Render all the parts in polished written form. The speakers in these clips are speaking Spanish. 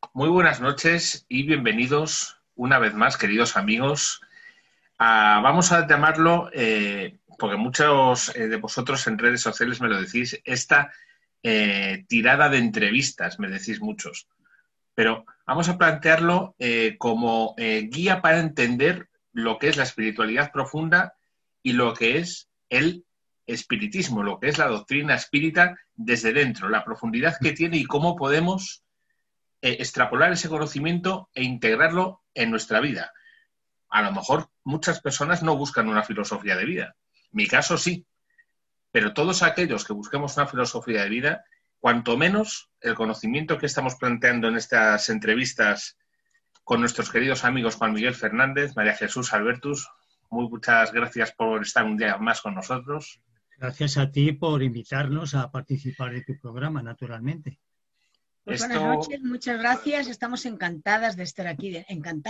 Muy buenas noches y bienvenidos una vez más, queridos amigos. Vamos a llamarlo, porque muchos de vosotros en redes sociales me lo decís, esta tirada de entrevistas, me decís muchos. Pero vamos a plantearlo como guía para entender lo que es la espiritualidad profunda y lo que es el espiritismo, lo que es la doctrina espírita desde dentro, la profundidad que tiene y cómo podemos extrapolar ese conocimiento e integrarlo en nuestra vida. A lo mejor muchas personas no buscan una filosofía de vida. Mi caso sí, pero todos aquellos que busquemos una filosofía de vida, cuanto menos el conocimiento que estamos planteando en estas entrevistas con nuestros queridos amigos Juan Miguel Fernández, María Jesús Albertus, muchas gracias por estar un día más con nosotros. Gracias a ti por invitarnos a participar de tu programa, naturalmente. Pues buenas noches, muchas gracias. Estamos encantados de estar aquí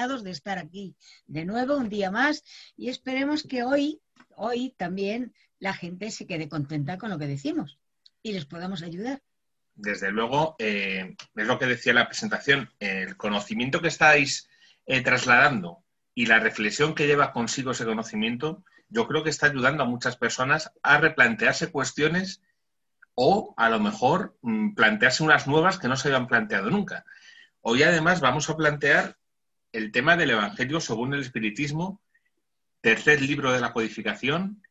de nuevo, un día más, y esperemos que hoy también la gente se quede contenta con lo que decimos y les podamos ayudar. Desde luego, es lo que decía la presentación, el conocimiento que estáis trasladando y la reflexión que lleva consigo ese conocimiento, yo creo que está ayudando a muchas personas a replantearse cuestiones o a lo mejor plantearse unas nuevas que no se habían planteado nunca. Hoy además vamos a plantear el tema del Evangelio según el Espiritismo, tercer libro de la codificación,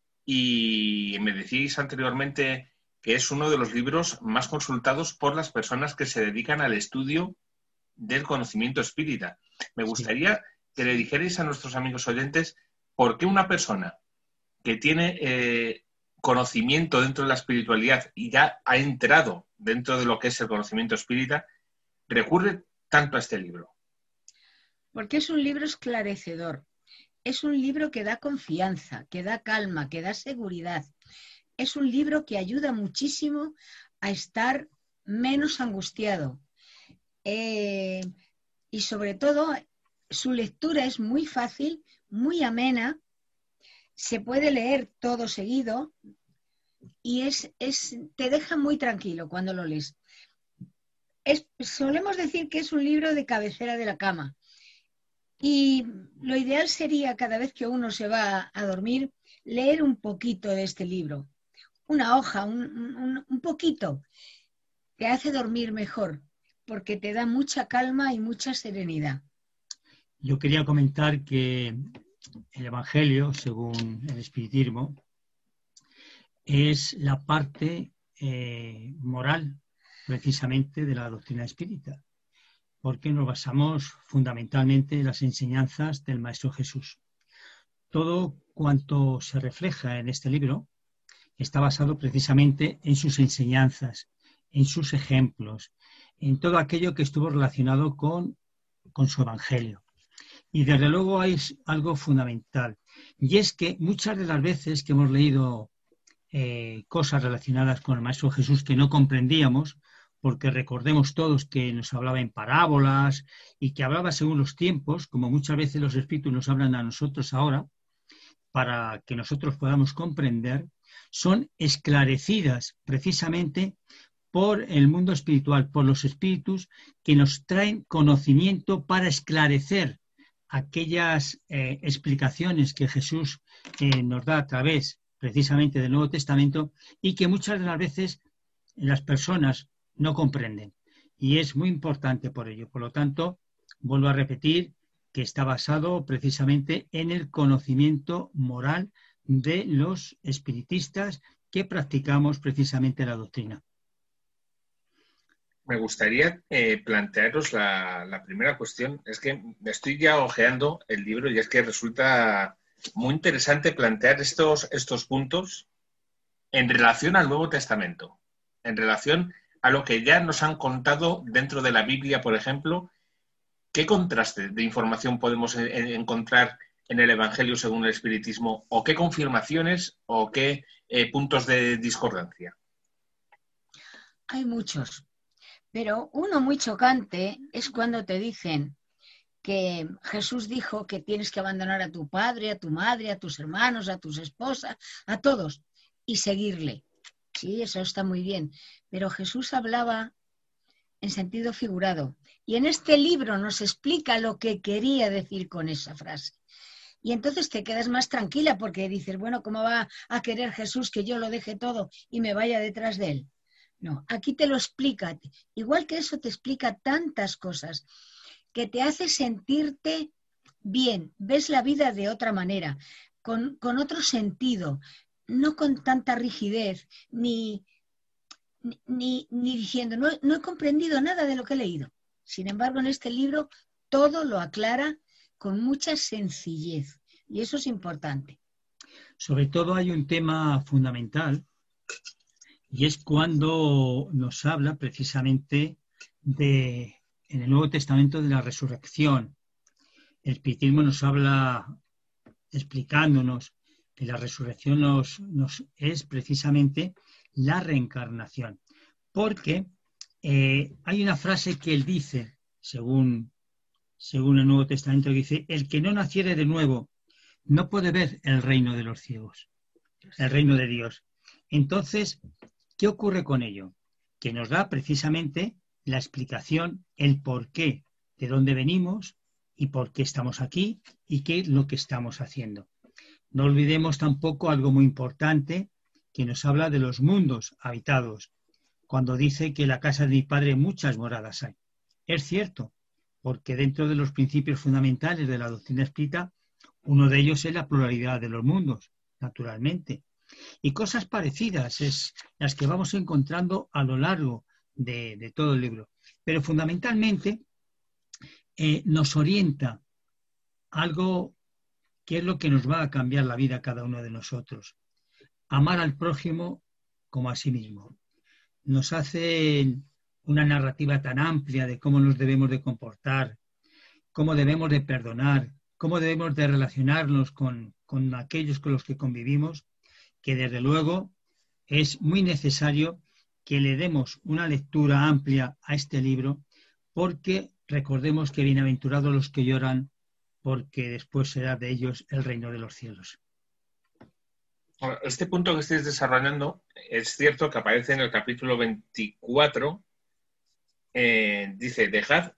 y me decís anteriormente que es uno de los libros más consultados por las personas que se dedican al estudio del conocimiento espírita. Me gustaría que le dijerais a nuestros amigos oyentes por qué una persona que tiene conocimiento dentro de la espiritualidad y ya ha entrado dentro de lo que es el conocimiento espírita, recurre tanto a este libro. Porque es un libro esclarecedor, es un libro que da confianza, que da calma, que da seguridad. Es un libro que ayuda muchísimo a estar menos angustiado. Y sobre todo, su lectura es muy fácil, muy amena, se puede leer todo seguido y te deja muy tranquilo cuando lo lees. Solemos decir que es un libro de cabecera de la cama. Y lo ideal sería, cada vez que uno se va a dormir, leer un poquito de este libro. Una hoja, un poquito. Te hace dormir mejor, porque te da mucha calma y mucha serenidad. Yo quería comentar que el Evangelio, según el Espiritismo, es la parte moral, precisamente, de la doctrina espírita, porque nos basamos fundamentalmente en las enseñanzas del Maestro Jesús. Todo cuanto se refleja en este libro está basado precisamente en sus enseñanzas, en sus ejemplos, en todo aquello que estuvo relacionado con su Evangelio. Y desde luego hay algo fundamental, y es que muchas de las veces que hemos leído cosas relacionadas con el Maestro Jesús que no comprendíamos, porque recordemos todos que nos hablaba en parábolas y que hablaba según los tiempos, como muchas veces los espíritus nos hablan a nosotros ahora, para que nosotros podamos comprender, son esclarecidas precisamente por el mundo espiritual, por los espíritus que nos traen conocimiento para esclarecer aquellas explicaciones que Jesús nos da a través precisamente del Nuevo Testamento y que muchas de las veces las personas no comprenden. Y es muy importante por ello. Por lo tanto, vuelvo a repetir que está basado precisamente en el conocimiento moral de los espiritistas que practicamos precisamente la doctrina. Me gustaría plantearos la primera cuestión. Es que me estoy ya hojeando el libro y es que resulta muy interesante plantear estos puntos en relación al Nuevo Testamento, en relación a lo que ya nos han contado dentro de la Biblia, por ejemplo. ¿Qué contraste de información podemos encontrar en el Evangelio según el Espiritismo? ¿O qué confirmaciones o qué puntos de discordancia? Hay muchos, pero uno muy chocante es cuando te dicen que Jesús dijo que tienes que abandonar a tu padre, a tu madre, a tus hermanos, a tus esposas, a todos, y seguirle. Sí, eso está muy bien. Pero Jesús hablaba en sentido figurado. Y en este libro nos explica lo que quería decir con esa frase. Y entonces te quedas más tranquila porque dices, bueno, ¿cómo va a querer Jesús que yo lo deje todo y me vaya detrás de él? No, aquí te lo explica. Igual que eso te explica tantas cosas que te hace sentirte bien, ves la vida de otra manera, con otro sentido, no con tanta rigidez, ni diciendo, no he comprendido nada de lo que he leído. Sin embargo, en este libro todo lo aclara con mucha sencillez y eso es importante. Sobre todo hay un tema fundamental y es cuando nos habla precisamente en el Nuevo Testamento de la resurrección. El espiritismo nos habla explicándonos que la resurrección es precisamente la reencarnación. Porque hay una frase que él dice, según el Nuevo Testamento, que dice, el que no naciere de nuevo no puede ver el reino de los cielos, el reino de Dios. Entonces, ¿qué ocurre con ello? Que nos da precisamente la explicación, el porqué, de dónde venimos y por qué estamos aquí y qué es lo que estamos haciendo. No olvidemos tampoco algo muy importante que nos habla de los mundos habitados, cuando dice que en la casa de mi padre muchas moradas hay. Es cierto, porque dentro de los principios fundamentales de la doctrina espírita, uno de ellos es la pluralidad de los mundos, naturalmente. Y cosas parecidas es las que vamos encontrando a lo largo de todo el libro. Pero fundamentalmente nos orienta algo que es lo que nos va a cambiar la vida a cada uno de nosotros. Amar al prójimo como a sí mismo. Nos hace una narrativa tan amplia de cómo nos debemos de comportar, cómo debemos de perdonar, cómo debemos de relacionarnos con aquellos con los que convivimos, que desde luego es muy necesario que le demos una lectura amplia a este libro, porque recordemos que bienaventurados los que lloran, porque después será de ellos el reino de los cielos. Este punto que estáis desarrollando es cierto que aparece en el capítulo 24, dice, dejad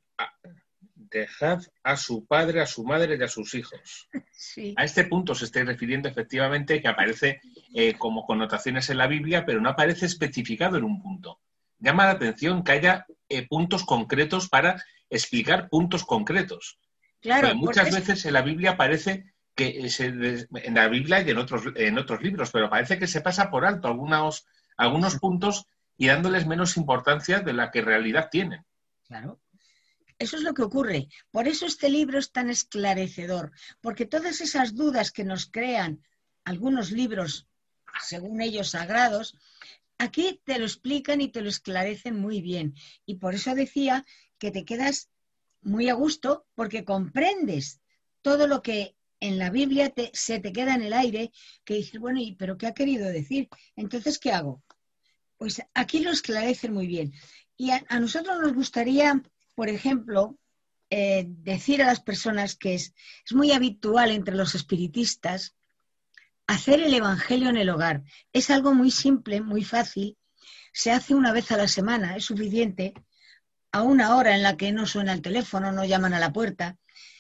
a su padre, a su madre y a sus hijos. Sí. A este punto se está refiriendo efectivamente, que aparece como connotaciones en la Biblia, pero no aparece especificado en un punto. Llama la atención que haya puntos concretos para explicar puntos concretos. Claro, porque muchas veces en la Biblia aparece que en la Biblia y en otros libros, pero parece que se pasa por alto algunos puntos y dándoles menos importancia de la que en realidad tienen. Claro. Eso es lo que ocurre. Por eso este libro es tan esclarecedor, porque todas esas dudas que nos crean algunos libros, según ellos sagrados, aquí te lo explican y te lo esclarecen muy bien. Y por eso decía que te quedas muy a gusto, porque comprendes todo lo que en la Biblia se te queda en el aire, que dices, bueno, ¿pero qué ha querido decir? Entonces, ¿qué hago? Pues aquí lo esclarecen muy bien. Y a nosotros nos gustaría, por ejemplo, decir a las personas que es muy habitual entre los espiritistas hacer el evangelio en el hogar. Es algo muy simple, muy fácil. Se hace una vez a la semana, es suficiente, a una hora en la que no suena el teléfono, no llaman a la puerta.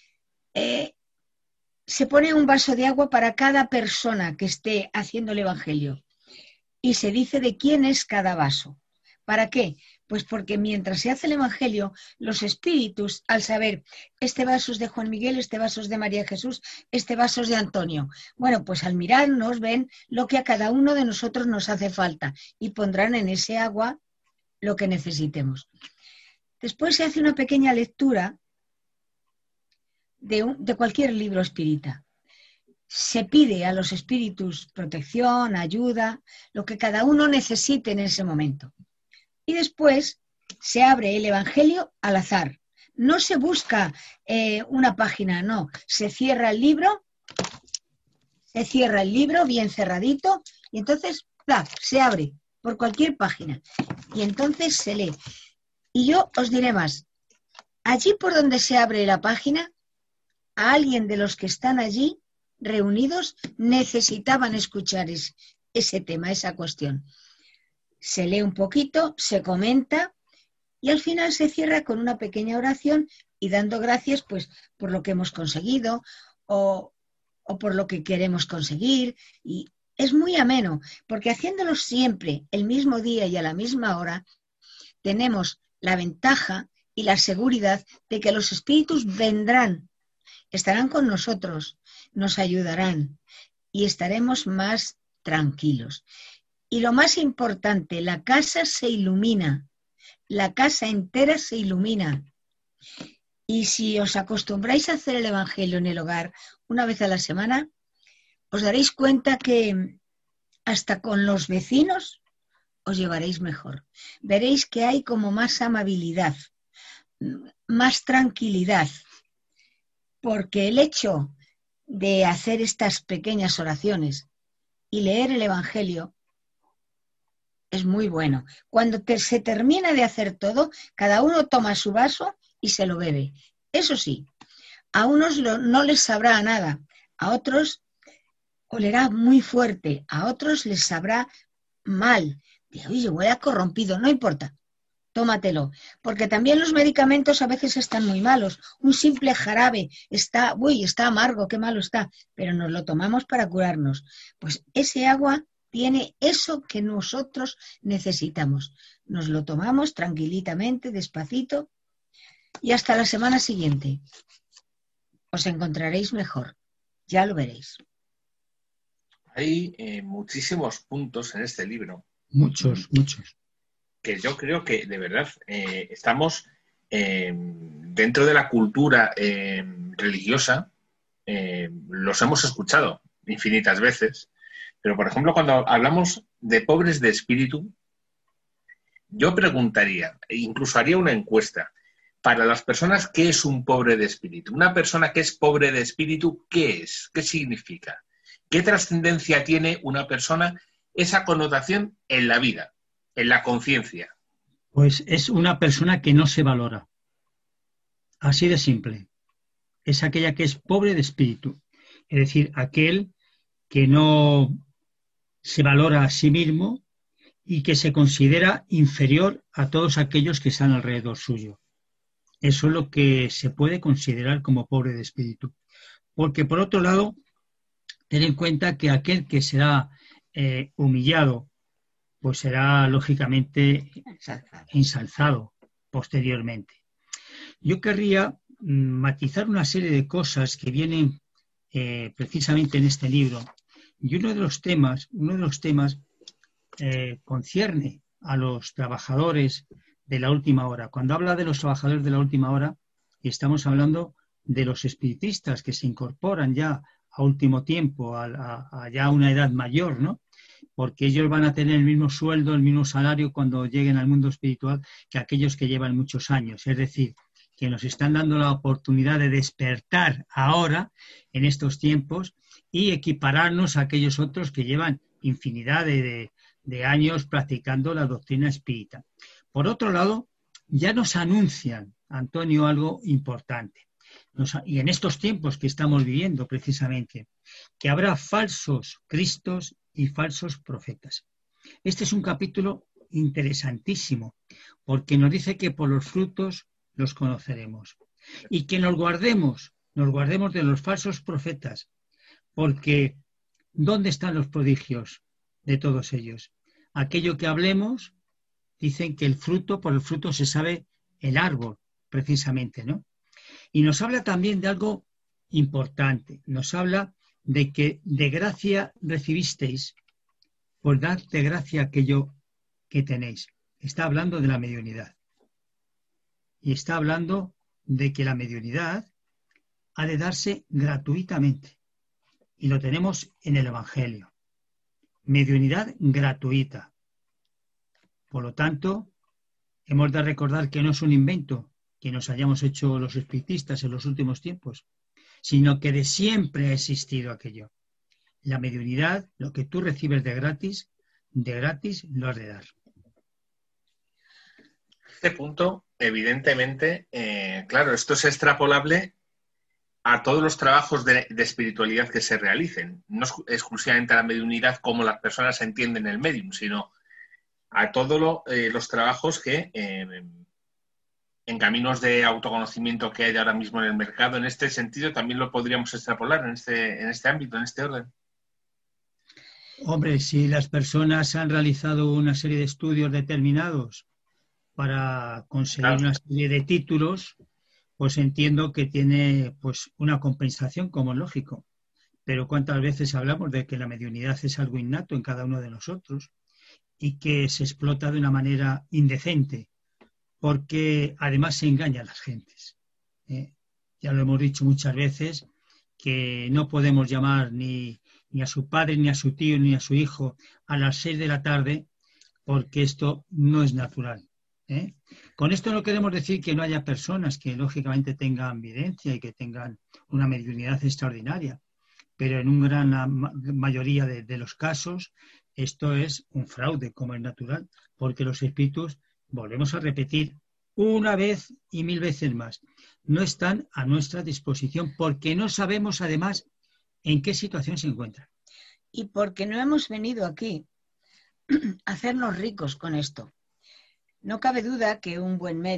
Se pone un vaso de agua para cada persona que esté haciendo el evangelio y se dice de quién es cada vaso. ¿Para qué? Pues porque mientras se hace el evangelio, los espíritus, al saber, este vaso es de Juan Miguel, este vaso es de María Jesús, este vaso es de Antonio. Bueno, pues al mirarnos ven lo que a cada uno de nosotros nos hace falta y pondrán en ese agua lo que necesitemos. Después se hace una pequeña lectura de cualquier libro espírita. Se pide a los espíritus protección, ayuda, lo que cada uno necesite en ese momento. Y después se abre el evangelio al azar. No se busca una página, no. Se cierra el libro bien cerradito y entonces se abre por cualquier página. Y entonces se lee. Y yo os diré más. Allí por donde se abre la página, a alguien de los que están allí reunidos necesitaban escuchar ese tema, esa cuestión. Se lee un poquito, se comenta Y al final se cierra con una pequeña oración y dando gracias pues por lo que hemos conseguido o por lo que queremos conseguir. Y es muy ameno, porque haciéndolo siempre el mismo día y a la misma hora, tenemos la ventaja y la seguridad de que los espíritus vendrán, estarán con nosotros, nos ayudarán y estaremos más tranquilos. Y lo más importante, la casa se ilumina, la casa entera se ilumina. Y si os acostumbráis a hacer el Evangelio en el hogar una vez a la semana, os daréis cuenta que hasta con los vecinos os llevaréis mejor. Veréis que hay como más amabilidad, más tranquilidad, porque el hecho de hacer estas pequeñas oraciones y leer el Evangelio es muy bueno. Cuando se termina de hacer todo, cada uno toma su vaso y se lo bebe. Eso sí, a unos no les sabrá a nada, a otros olerá muy fuerte, a otros les sabrá mal. De, oye, huele a corrompido, no importa, tómatelo. Porque también los medicamentos a veces están muy malos. Un simple jarabe está amargo, qué malo está, pero nos lo tomamos para curarnos. Pues ese agua tiene eso que nosotros necesitamos. Nos lo tomamos tranquilitamente, despacito, y hasta la semana siguiente. Os encontraréis mejor, ya lo veréis. Hay muchísimos puntos en este libro. Muchos. Que yo creo que, de verdad, estamos dentro de la cultura religiosa, los hemos escuchado infinitas veces, pero, por ejemplo, cuando hablamos de pobres de espíritu, yo preguntaría, e incluso haría una encuesta, para las personas, ¿qué es un pobre de espíritu? Una persona que es pobre de espíritu, ¿qué es? ¿Qué significa? ¿Qué trascendencia tiene una persona esa connotación en la vida, en la conciencia? Pues es una persona que no se valora. Así de simple. Es aquella que es pobre de espíritu. Es decir, aquel que no se valora a sí mismo y que se considera inferior a todos aquellos que están alrededor suyo. Eso es lo que se puede considerar como pobre de espíritu. Porque, por otro lado, ten en cuenta que aquel que será humillado, pues será lógicamente ensalzado posteriormente. Yo querría matizar una serie de cosas que vienen precisamente en este libro. Y uno de los temas concierne a los trabajadores de la última hora. Cuando habla de los trabajadores de la última hora, estamos hablando de los espiritistas que se incorporan ya a último tiempo, a ya una edad mayor, ¿no? Porque ellos van a tener el mismo sueldo, el mismo salario cuando lleguen al mundo espiritual que aquellos que llevan muchos años. Es decir, que nos están dando la oportunidad de despertar ahora, en estos tiempos, y equipararnos a aquellos otros que llevan infinidad de años practicando la doctrina espírita. Por otro lado, ya nos anuncian, Antonio, algo importante. Y en estos tiempos que estamos viviendo precisamente, que habrá falsos cristos y falsos profetas. Este es un capítulo interesantísimo, porque nos dice que por los frutos los conoceremos. Y que nos guardemos de los falsos profetas, porque ¿dónde están los prodigios de todos ellos? Aquello que hablemos, dicen que por el fruto se sabe el árbol, precisamente, ¿no? Y nos habla también de algo importante. Nos habla de que de gracia recibisteis, pues dad de gracia aquello que tenéis. Está hablando de la mediunidad. Y está hablando de que la mediunidad ha de darse gratuitamente. Y lo tenemos en el Evangelio. Mediunidad gratuita. Por lo tanto, hemos de recordar que no es un invento que nos hayamos hecho los espiritistas en los últimos tiempos, sino que de siempre ha existido aquello. La mediunidad, lo que tú recibes de gratis lo has de dar. Este punto, evidentemente, claro, esto es extrapolable a todos los trabajos de espiritualidad que se realicen, no exclusivamente a la mediunidad como las personas entienden el medium, sino a todos los trabajos que en caminos de autoconocimiento que hay ahora mismo en el mercado. En este sentido, también lo podríamos extrapolar en este ámbito, en este orden. Hombre, si las personas han realizado una serie de estudios determinados para conseguir Claro. una serie de títulos, pues entiendo que tiene pues una compensación, como es lógico. Pero ¿cuántas veces hablamos de que la mediunidad es algo innato en cada uno de nosotros y que se explota de una manera indecente? Porque además se engaña a las gentes. Ya lo hemos dicho muchas veces, que no podemos llamar ni a su padre, ni a su tío, ni a su hijo a las 6 de la tarde, porque esto no es natural. Con esto no queremos decir que no haya personas que lógicamente tengan videncia y que tengan una mediunidad extraordinaria, pero en una gran mayoría de los casos esto es un fraude, como es natural, porque los espíritus, volvemos a repetir una vez y 1000 veces más, no están a nuestra disposición porque no sabemos además en qué situación se encuentran. Y porque no hemos venido aquí a hacernos ricos con esto. No cabe duda que un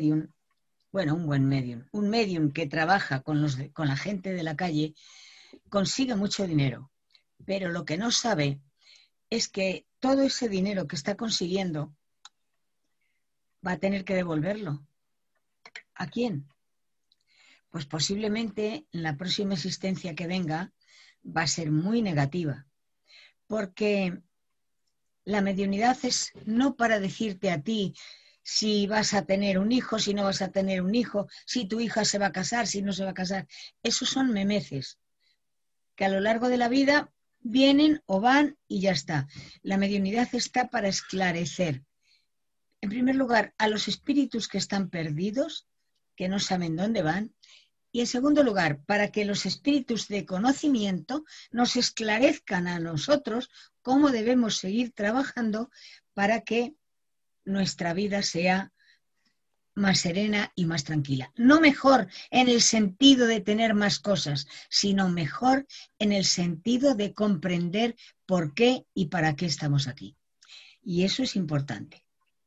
medium que trabaja con la gente de la calle consigue mucho dinero, pero lo que no sabe es que todo ese dinero que está consiguiendo va a tener que devolverlo. ¿A quién? Pues posiblemente en la próxima existencia que venga va a ser muy negativa, porque la mediunidad es no para decirte a ti si vas a tener un hijo, si no vas a tener un hijo, si tu hija se va a casar, si no se va a casar. Esos son memeces que a lo largo de la vida vienen o van y ya está. La mediunidad está para esclarecer, en primer lugar, a los espíritus que están perdidos, que no saben dónde van, y en segundo lugar, para que los espíritus de conocimiento nos esclarezcan a nosotros cómo debemos seguir trabajando para que nuestra vida sea más serena y más tranquila. No mejor en el sentido de tener más cosas, sino mejor en el sentido de comprender por qué y para qué estamos aquí. Y eso es importante.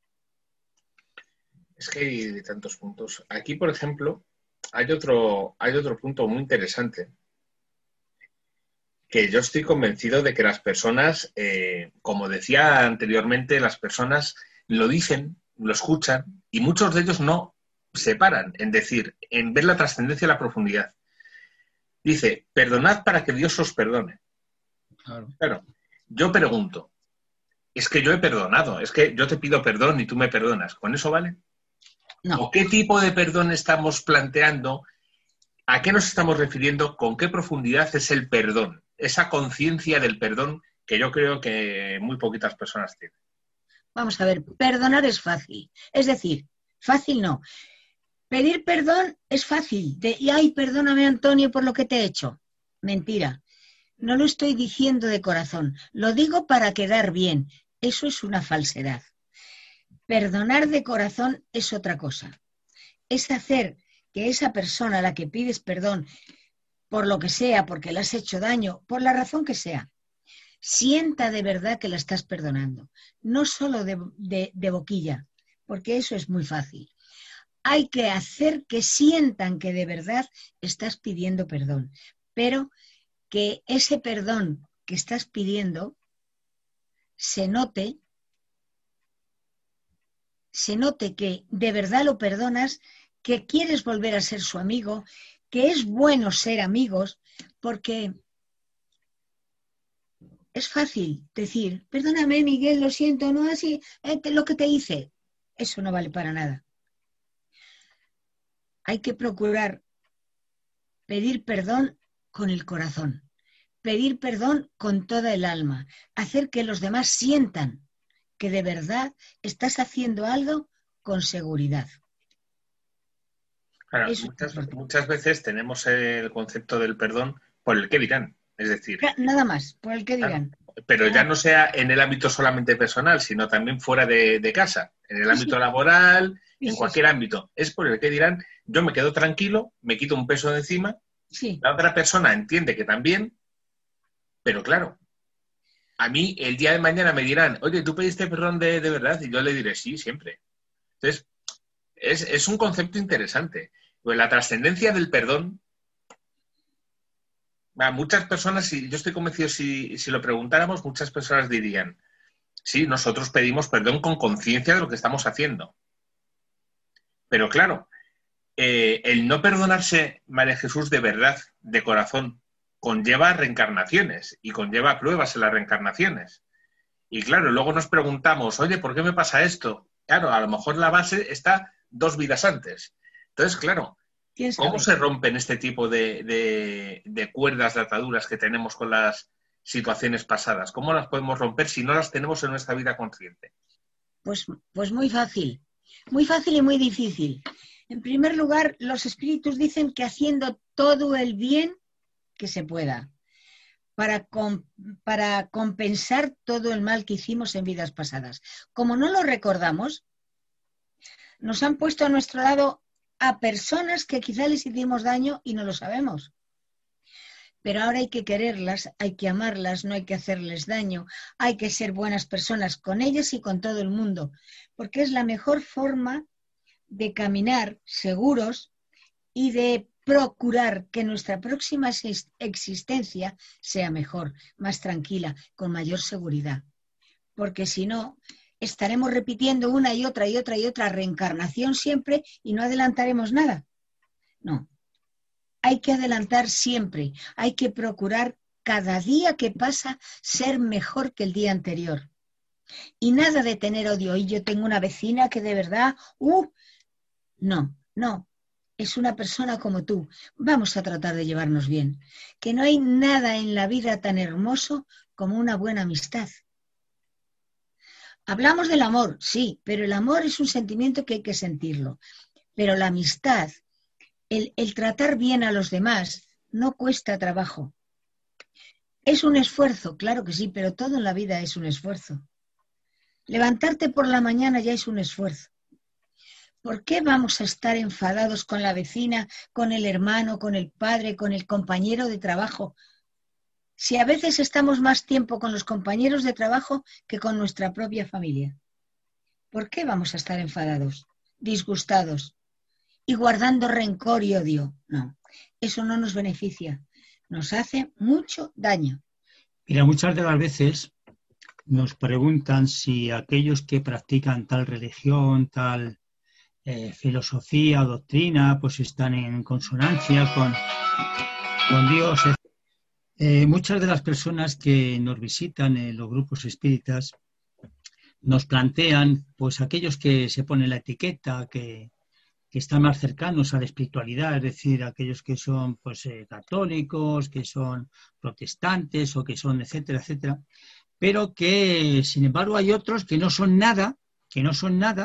Es que hay tantos puntos. Aquí, por ejemplo, hay otro punto muy interesante, que yo estoy convencido de que las personas, como decía anteriormente, las personas lo dicen, lo escuchan, y muchos de ellos no se paran en decir, en ver la trascendencia y la profundidad. Dice, perdonad para que Dios os perdone. Claro, yo pregunto, es que yo he perdonado, es que yo te pido perdón y tú me perdonas, ¿con eso vale? No. ¿O qué tipo de perdón estamos planteando? ¿A qué nos estamos refiriendo? ¿Con qué profundidad es el perdón? Esa conciencia del perdón que yo creo que muy poquitas personas tienen. Vamos a ver, perdonar es fácil. Es decir, fácil no. Pedir perdón es fácil. Ay, perdóname, Antonio, por lo que te he hecho. Mentira. No lo estoy diciendo de corazón. Lo digo para quedar bien. Eso es una falsedad. Perdonar de corazón es otra cosa. Es hacer que esa persona a la que pides perdón, por lo que sea, porque le has hecho daño, por la razón que sea, sienta de verdad que la estás perdonando. No solo de boquilla, porque eso es muy fácil. Hay que hacer que sientan que de verdad estás pidiendo perdón, pero que ese perdón que estás pidiendo se note que de verdad lo perdonas, que quieres volver a ser su amigo, que es bueno ser amigos, porque es fácil decir, perdóname, Miguel, lo siento, no así, lo que te hice. Eso no vale para nada. Hay que procurar pedir perdón con el corazón, pedir perdón con toda el alma, hacer que los demás sientan que de verdad estás haciendo algo con seguridad. Claro, muchas veces tenemos el concepto del perdón por el qué dirán, es decir, nada más, por el qué dirán. Claro, pero ya no sea en el ámbito solamente personal, sino también fuera de casa, en el ámbito laboral, en cualquier ámbito. Es por el qué dirán, yo me quedo tranquilo, me quito un peso de encima, la otra persona entiende que también, pero claro, a mí el día de mañana me dirán, oye, ¿tú pediste perdón de verdad? Y yo le diré, sí, siempre. Entonces, Es un concepto interesante. Pues la trascendencia del perdón, muchas personas, y yo estoy convencido, si lo preguntáramos, muchas personas dirían, sí, nosotros pedimos perdón con conciencia de lo que estamos haciendo. Pero claro, el no perdonarse, María Jesús, de verdad, de corazón, conlleva reencarnaciones y conlleva pruebas en las reencarnaciones. Y claro, luego nos preguntamos, oye, ¿por qué me pasa esto? Claro, a lo mejor la base está 2 vidas antes. Entonces, claro, ¿cómo se rompen este tipo de cuerdas, de ataduras que tenemos con las situaciones pasadas? ¿Cómo las podemos romper si no las tenemos en nuestra vida consciente? Pues muy fácil y muy difícil. En primer lugar, los espíritus dicen que haciendo todo el bien que se pueda para compensar todo el mal que hicimos en vidas pasadas. Como no lo recordamos, nos han puesto a nuestro lado a personas que quizá les hicimos daño y no lo sabemos. Pero ahora hay que quererlas, hay que amarlas, no hay que hacerles daño, hay que ser buenas personas con ellas y con todo el mundo, porque es la mejor forma de caminar seguros y de procurar que nuestra próxima existencia sea mejor, más tranquila, con mayor seguridad. Porque si no, estaremos repitiendo una y otra y otra y otra reencarnación siempre y no adelantaremos nada. No. Hay que adelantar siempre, hay que procurar cada día que pasa ser mejor que el día anterior. Y nada de tener odio. Y yo tengo una vecina que de verdad, no, es una persona como tú. Vamos a tratar de llevarnos bien. Que no hay nada en la vida tan hermoso como una buena amistad. Hablamos del amor, sí, pero el amor es un sentimiento que hay que sentirlo. Pero la amistad, el tratar bien a los demás, no cuesta trabajo. ¿Es un esfuerzo? Claro que sí, pero todo en la vida es un esfuerzo. Levantarte por la mañana ya es un esfuerzo. ¿Por qué vamos a estar enfadados con la vecina, con el hermano, con el padre, con el compañero de trabajo? Si a veces estamos más tiempo con los compañeros de trabajo que con nuestra propia familia. ¿Por qué vamos a estar enfadados, disgustados y guardando rencor y odio? No, eso no nos beneficia. Nos hace mucho daño. Mira, muchas de las veces nos preguntan si aquellos que practican tal religión, tal filosofía o doctrina, pues están en consonancia con Dios. Muchas de las personas que nos visitan en los grupos espíritas nos plantean, pues aquellos que se ponen la etiqueta, que están más cercanos a la espiritualidad, es decir, aquellos que son pues católicos, que son protestantes o que son etcétera, etcétera, pero que sin embargo hay otros que no son nada, que no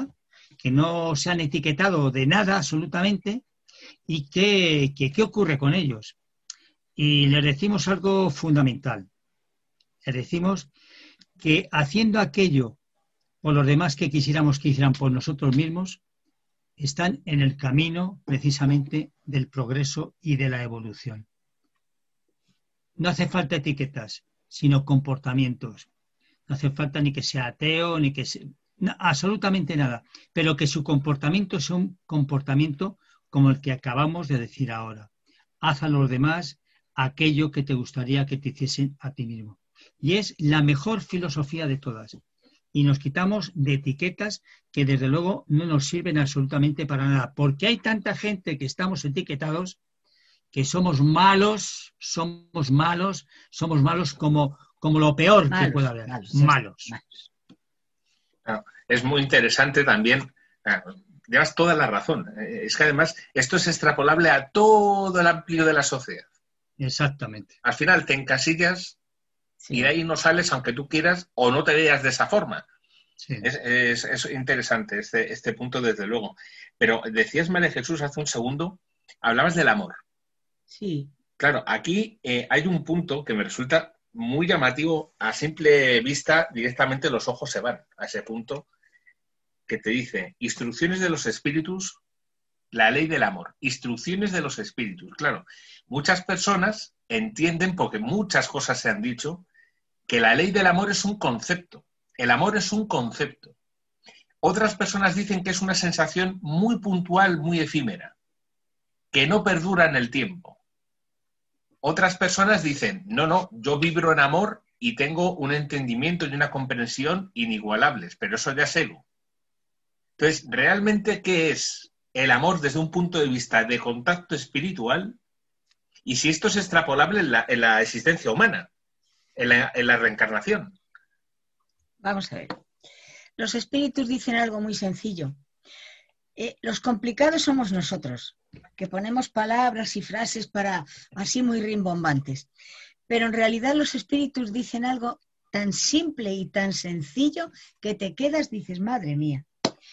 se han etiquetado de nada absolutamente y que ¿qué ocurre con ellos? Y les decimos algo fundamental. Les decimos que haciendo aquello por los demás que quisiéramos que hicieran por nosotros mismos, están en el camino precisamente del progreso y de la evolución. No hace falta etiquetas, sino comportamientos. No hace falta ni que sea ateo, ni que sea... No, absolutamente nada. Pero que su comportamiento sea un comportamiento como el que acabamos de decir ahora. Haz a los demás aquello que te gustaría que te hiciesen a ti mismo. Y es la mejor filosofía de todas. Y nos quitamos de etiquetas que desde luego no nos sirven absolutamente para nada. Porque hay tanta gente que estamos etiquetados que somos malos como lo peor que pueda haber. Malos. Claro, es muy interesante también. Claro, llevas toda la razón. Es que además esto es extrapolable a todo el amplio de la sociedad. Exactamente. Al final te encasillas y de ahí no sales aunque tú quieras o no te veas de esa forma. Sí. Es interesante este punto, desde luego. Pero decías, María Jesús, hace un segundo, hablabas del amor. Sí. Claro, aquí hay un punto que me resulta muy llamativo. A simple vista, directamente los ojos se van a ese punto que te dice, instrucciones de los espíritus, la ley del amor. Instrucciones de los espíritus. Claro, muchas personas entienden, porque muchas cosas se han dicho, que la ley del amor es un concepto. El amor es un concepto. Otras personas dicen que es una sensación muy puntual, muy efímera, que no perdura en el tiempo. Otras personas dicen, no, yo vibro en amor y tengo un entendimiento y una comprensión inigualables, pero eso ya es ego. Entonces, ¿realmente qué es el amor desde un punto de vista de contacto espiritual? Y si esto es extrapolable en la existencia humana, en la reencarnación. Vamos a ver. Los espíritus dicen algo muy sencillo. Los complicados somos nosotros, que ponemos palabras y frases para así muy rimbombantes. Pero en realidad los espíritus dicen algo tan simple y tan sencillo que te quedas, dices, madre mía.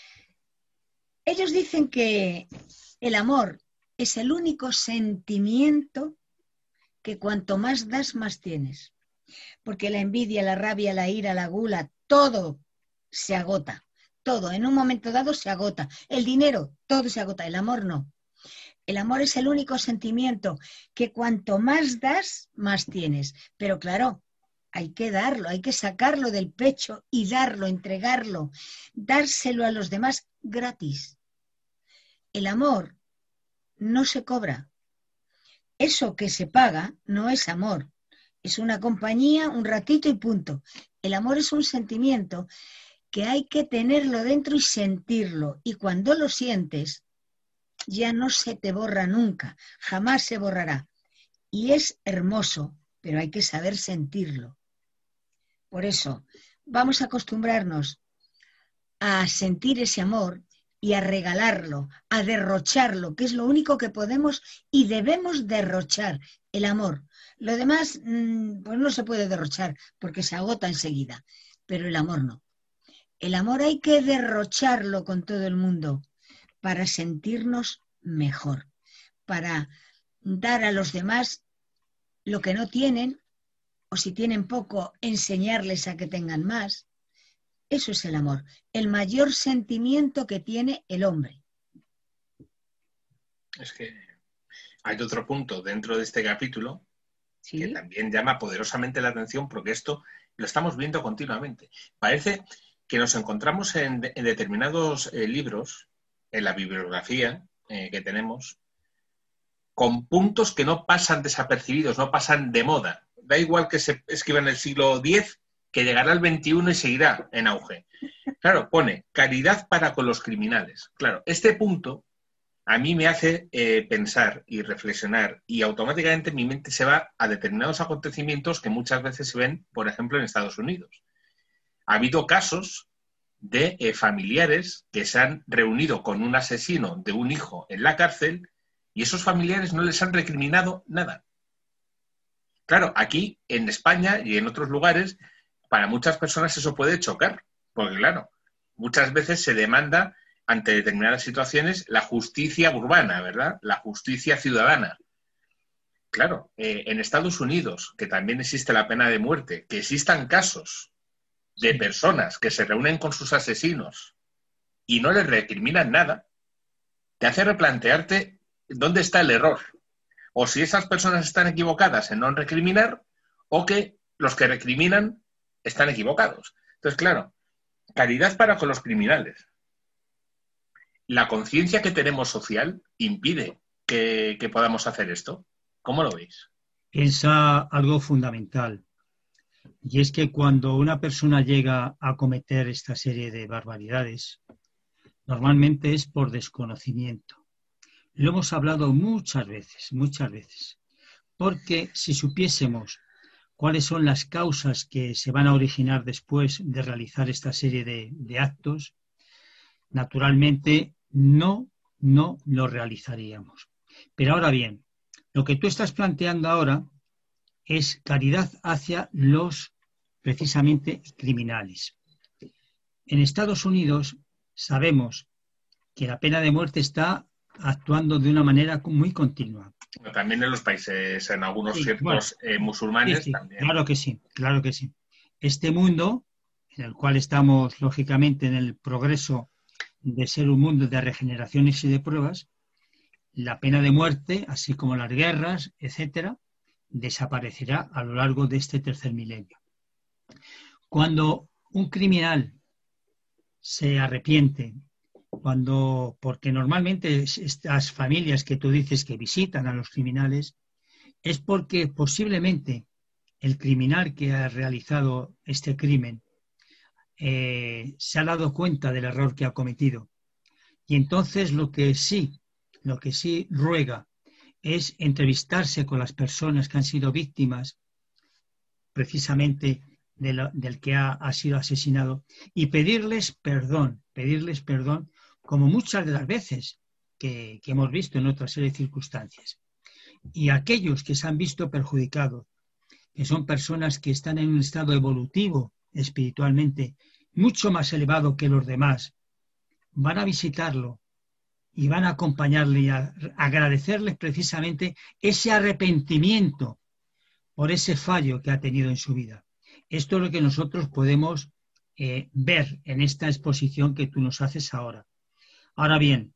Ellos dicen que el amor es el único sentimiento que cuanto más das, más tienes. Porque la envidia, la rabia, la ira, la gula, todo se agota. Todo, en un momento dado se agota. El dinero, todo se agota. El amor no. El amor es el único sentimiento que cuanto más das, más tienes. Pero claro, hay que darlo, hay que sacarlo del pecho y darlo, entregarlo, dárselo a los demás gratis. El amor no se cobra. Eso que se paga no es amor. Es una compañía, un ratito y punto. El amor es un sentimiento que hay que tenerlo dentro y sentirlo. Y cuando lo sientes, ya no se te borra nunca, jamás se borrará. Y es hermoso, pero hay que saber sentirlo. Por eso, vamos a acostumbrarnos a sentir ese amor y a regalarlo, a derrocharlo, que es lo único que podemos y debemos derrochar, el amor. Lo demás, pues no se puede derrochar porque se agota enseguida, pero el amor no. El amor hay que derrocharlo con todo el mundo para sentirnos mejor, para dar a los demás lo que no tienen, o si tienen poco, enseñarles a que tengan más. Eso es el amor, el mayor sentimiento que tiene el hombre. Es que hay otro punto dentro de este capítulo ¿Sí? que también llama poderosamente la atención porque esto lo estamos viendo continuamente. Parece que nos encontramos en determinados libros, en la bibliografía que tenemos, con puntos que no pasan desapercibidos, no pasan de moda. Da igual que se escriba en el siglo X, que llegará al XXI y seguirá en auge. Claro, pone caridad para con los criminales. Claro, este punto a mí me hace pensar y reflexionar y automáticamente mi mente se va a determinados acontecimientos que muchas veces se ven, por ejemplo, en Estados Unidos. Ha habido casos de familiares que se han reunido con un asesino de un hijo en la cárcel y esos familiares no les han recriminado nada. Claro, aquí en España y en otros lugares, para muchas personas eso puede chocar, porque claro, muchas veces se demanda ante determinadas situaciones la justicia urbana, ¿verdad? La justicia ciudadana. Claro, en Estados Unidos, que también existe la pena de muerte, que existan casos de personas que se reúnen con sus asesinos y no les recriminan nada, te hace replantearte dónde está el error. O si esas personas están equivocadas en no recriminar, o que los que recriminan están equivocados. Entonces, claro, caridad para con los criminales. La conciencia que tenemos social impide que podamos hacer esto. ¿Cómo lo veis? Piensa algo fundamental, y es que cuando una persona llega a cometer esta serie de barbaridades, normalmente es por desconocimiento. Lo hemos hablado muchas veces, porque si supiésemos cuáles son las causas que se van a originar después de realizar esta serie de actos, naturalmente no lo realizaríamos. Pero ahora bien, lo que tú estás planteando ahora es caridad hacia los, precisamente, criminales. En Estados Unidos sabemos que la pena de muerte está actuando de una manera muy continua. También en los países, en algunos ciertos musulmanes sí, también. Claro que sí. Este mundo, en el cual estamos, lógicamente, en el progreso de ser un mundo de regeneraciones y de pruebas, la pena de muerte, así como las guerras, etcétera, desaparecerá a lo largo de este tercer milenio. Cuando un criminal se arrepiente, porque normalmente estas familias que tú dices que visitan a los criminales es porque posiblemente el criminal que ha realizado este crimen se ha dado cuenta del error que ha cometido. Y entonces lo que sí ruega es entrevistarse con las personas que han sido víctimas precisamente del que ha sido asesinado y pedirles perdón, como muchas de las veces que hemos visto en otra serie de circunstancias. Y aquellos que se han visto perjudicados, que son personas que están en un estado evolutivo espiritualmente mucho más elevado que los demás, van a visitarlo y van a acompañarle y a agradecerles precisamente ese arrepentimiento por ese fallo que ha tenido en su vida. Esto es lo que nosotros podemos ver en esta exposición que tú nos haces ahora. Ahora bien,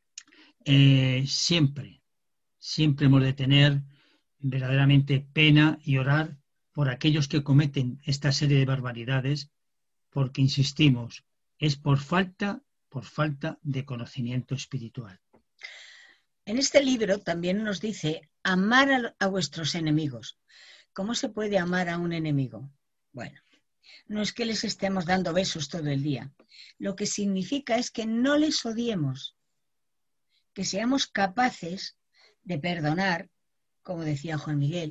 siempre hemos de tener verdaderamente pena y orar por aquellos que cometen esta serie de barbaridades, porque, insistimos, es por falta de conocimiento espiritual. En este libro también nos dice amar a vuestros enemigos. ¿Cómo se puede amar a un enemigo? Bueno, no es que les estemos dando besos todo el día. Lo que significa es que no les odiemos, que seamos capaces de perdonar, como decía Juan Miguel,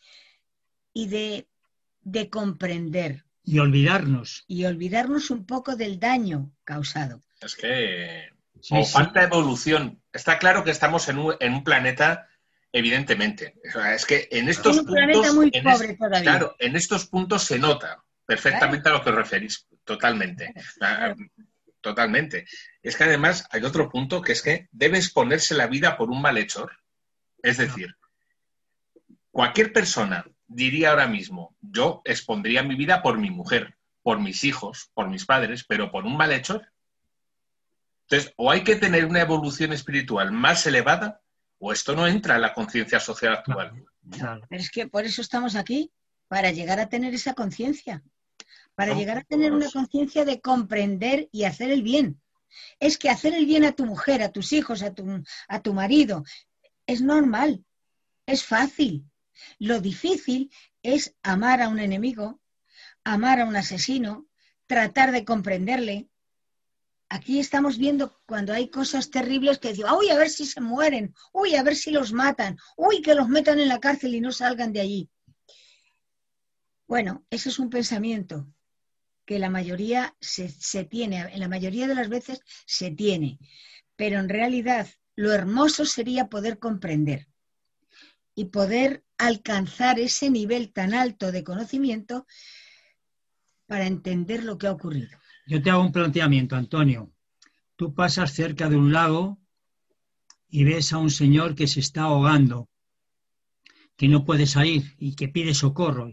y de comprender. Y olvidarnos. Y olvidarnos un poco del daño causado. Es que falta evolución. Está claro que estamos en un planeta, evidentemente. O sea, es que en estos puntos... planeta muy pobre todavía. Claro, en estos puntos se nota perfectamente a lo que os referís. Totalmente. Claro. Totalmente. Es que además hay otro punto que es que debes ponerse la vida por un malhechor. Es decir, cualquier persona diría ahora mismo, yo expondría mi vida por mi mujer, por mis hijos, por mis padres, pero por un malhechor. Entonces, o hay que tener una evolución espiritual más elevada, o esto no entra en la conciencia social actual. Claro. Pero es que por eso estamos aquí, para llegar a tener esa conciencia, para llegar a tener una conciencia de comprender y hacer el bien. Es que hacer el bien a tu mujer, a tus hijos, a tu marido, es normal, es fácil. Lo difícil es amar a un enemigo, amar a un asesino, tratar de comprenderle. Aquí estamos viendo cuando hay cosas terribles que decimos, uy, a ver si se mueren, uy, a ver si los matan, uy, que los metan en la cárcel y no salgan de allí. Bueno, ese es un pensamiento que la mayoría se tiene, en la mayoría de las veces se tiene, pero en realidad lo hermoso sería poder comprender y poder alcanzar ese nivel tan alto de conocimiento para entender lo que ha ocurrido. Yo te hago un planteamiento, Antonio. Tú pasas cerca de un lago y ves a un señor que se está ahogando, que no puede salir y que pide socorro,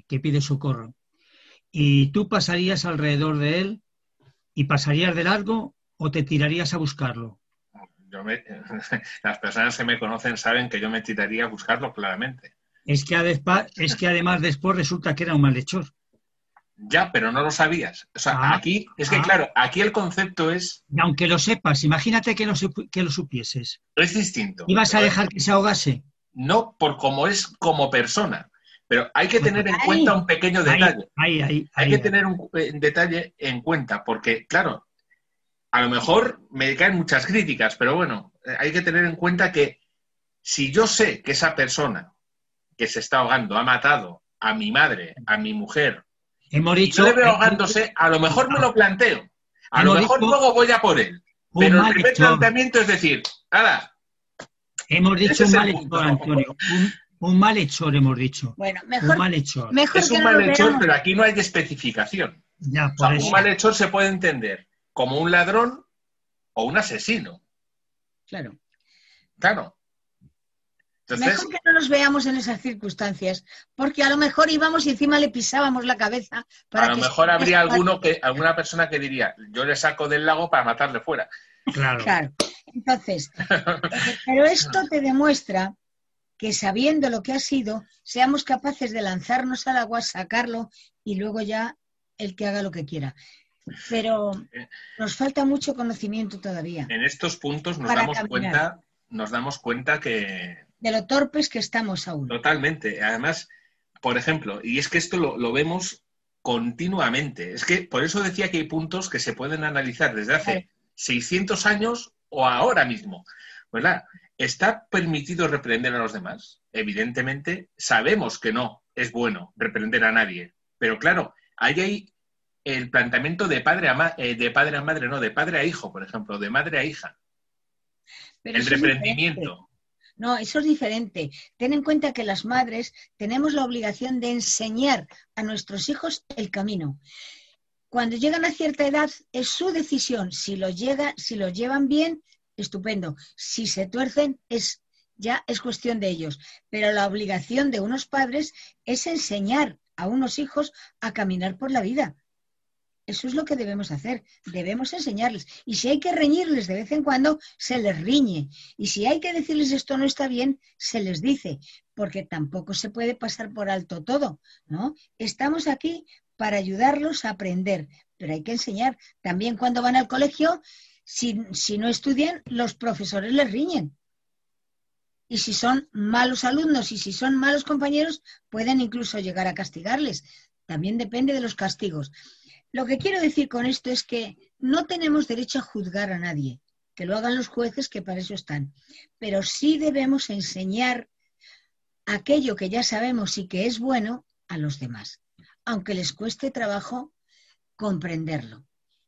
¿Y tú pasarías alrededor de él y pasarías de largo o te tirarías a buscarlo? Las personas que me conocen saben que yo me tiraría a buscarlo claramente. Es que además después resulta que era un malhechor. Ya, pero no lo sabías. O sea, aquí, es que claro, aquí el concepto es... Y aunque lo sepas, imagínate que lo supieses. Es distinto. ¿Ibas a dejar que se ahogase? No, por cómo es como persona. Pero hay que tener en cuenta un pequeño detalle. Hay que tener un detalle en cuenta, porque, claro, a lo mejor me caen muchas críticas, pero bueno, hay que tener en cuenta que si yo sé que esa persona que se está ahogando ha matado a mi madre, a mi mujer, y yo le veo ahogándose, a lo mejor me lo planteo. A lo mejor luego voy a por él. Pero el primer planteamiento es decir, nada. Hemos dicho un malhechor, Antonio. Un malhechor, hemos dicho. Bueno, mejor. Un malhechor. Es un malhechor, pero aquí no hay especificación. Ya, o sea, un malhechor se puede entender como un ladrón o un asesino. Claro. Claro. Entonces, mejor que no nos veamos en esas circunstancias, porque a lo mejor íbamos y encima le pisábamos la cabeza. A lo mejor habría alguna persona que diría, yo le saco del lago para matarle fuera. Claro. Entonces, pero esto te demuestra que sabiendo lo que ha sido, seamos capaces de lanzarnos al agua, sacarlo y luego ya el que haga lo que quiera. pero nos falta mucho conocimiento todavía En estos puntos para caminar, nos damos cuenta que de lo torpes que estamos aún. totalmente. Además, por ejemplo, y es que esto lo vemos continuamente. Es que por eso decía que hay puntos que se pueden analizar desde hace Claro. 600 años o ahora mismo, ¿verdad? ¿Está permitido reprender a los demás? Evidentemente, sabemos que no es bueno reprender a nadie, pero claro, ahí hay el planteamiento de padre a madre, no, de padre a hijo, por ejemplo, de madre a hija. Pero El eso es diferente. reprendimiento. No, eso es diferente. Ten en cuenta que las madres tenemos la obligación de enseñar a nuestros hijos el camino. Cuando llegan a cierta edad es su decisión. Si lo llevan bien, estupendo. Si se tuercen, ya es cuestión de ellos. Pero la obligación de unos padres es enseñar a unos hijos a caminar por la vida. Eso es lo que debemos hacer. Debemos enseñarles. Y si hay que reñirles de vez en cuando, se les riñe. Y si hay que decirles esto no está bien, se les dice. Porque tampoco se puede pasar por alto todo, ¿no? Estamos aquí para ayudarlos a aprender, pero hay que enseñar. También cuando van al colegio, si no estudian, los profesores les riñen. Y si son malos alumnos y si son malos compañeros, pueden incluso llegar a castigarles. También depende de los castigos. Lo que quiero decir con esto es que no tenemos derecho a juzgar a nadie, que lo hagan los jueces, que para eso están. Pero sí debemos enseñar aquello que ya sabemos y que es bueno a los demás, aunque les cueste trabajo comprenderlo.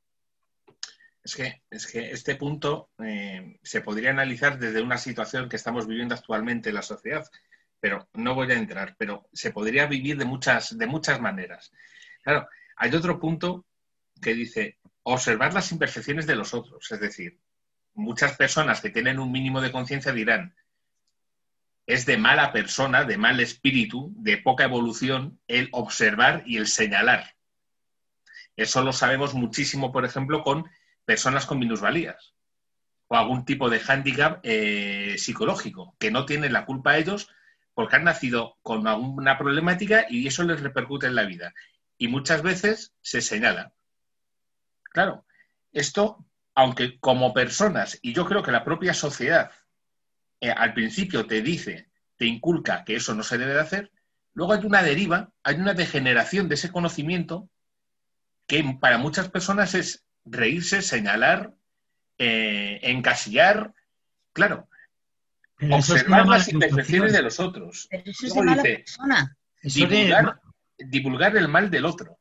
Es que este punto se podría analizar desde una situación que estamos viviendo actualmente en la sociedad, pero no voy a entrar, pero se podría vivir de muchas maneras. Claro, hay otro punto que dice observar las imperfecciones de los otros. Es decir, muchas personas que tienen un mínimo de conciencia dirán es de mala persona, de mal espíritu, de poca evolución el observar y el señalar. Eso lo sabemos muchísimo, por ejemplo, con personas con minusvalías o algún tipo de hándicap psicológico, que no tienen la culpa ellos porque han nacido con alguna problemática y eso les repercute en la vida. Y muchas veces se señala. Claro, esto, aunque como personas, y yo creo que la propia sociedad al principio te dice, te inculca que eso no se debe de hacer, luego hay una deriva, hay una degeneración de ese conocimiento que para muchas personas es reírse, señalar, encasillar, claro, Pero eso es observar una las mala imperfecciones educación. de los otros. Pero eso es de Luego mala dice, persona. Eso de... divulgar el mal del otro.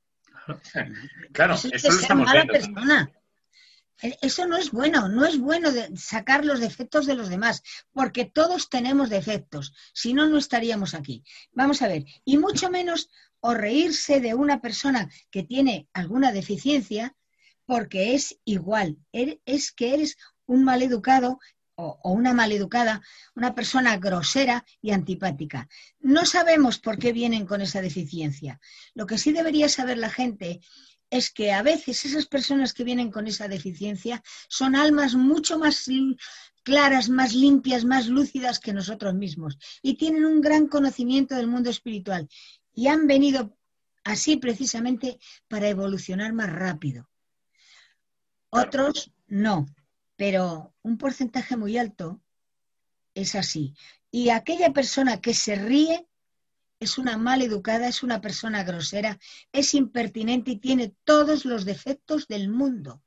Claro, Eso es eso de lo ser estamos mala viendo también. persona. Eso no es bueno de sacar los defectos de los demás, porque todos tenemos defectos, si no, no estaríamos aquí. Vamos a ver, y mucho menos o reírse de una persona que tiene alguna deficiencia, porque es igual, es que eres un maleducado o una maleducada, una persona grosera y antipática. No sabemos por qué vienen con esa deficiencia. Lo que sí debería saber la gente es que a veces esas personas que vienen con esa deficiencia son almas mucho más claras, más limpias, más lúcidas que nosotros mismos y tienen un gran conocimiento del mundo espiritual y han venido así precisamente para evolucionar más rápido. Otros no, pero un porcentaje muy alto es así. Y aquella persona que se ríe es una maleducada, es una persona grosera, es impertinente y tiene todos los defectos del mundo.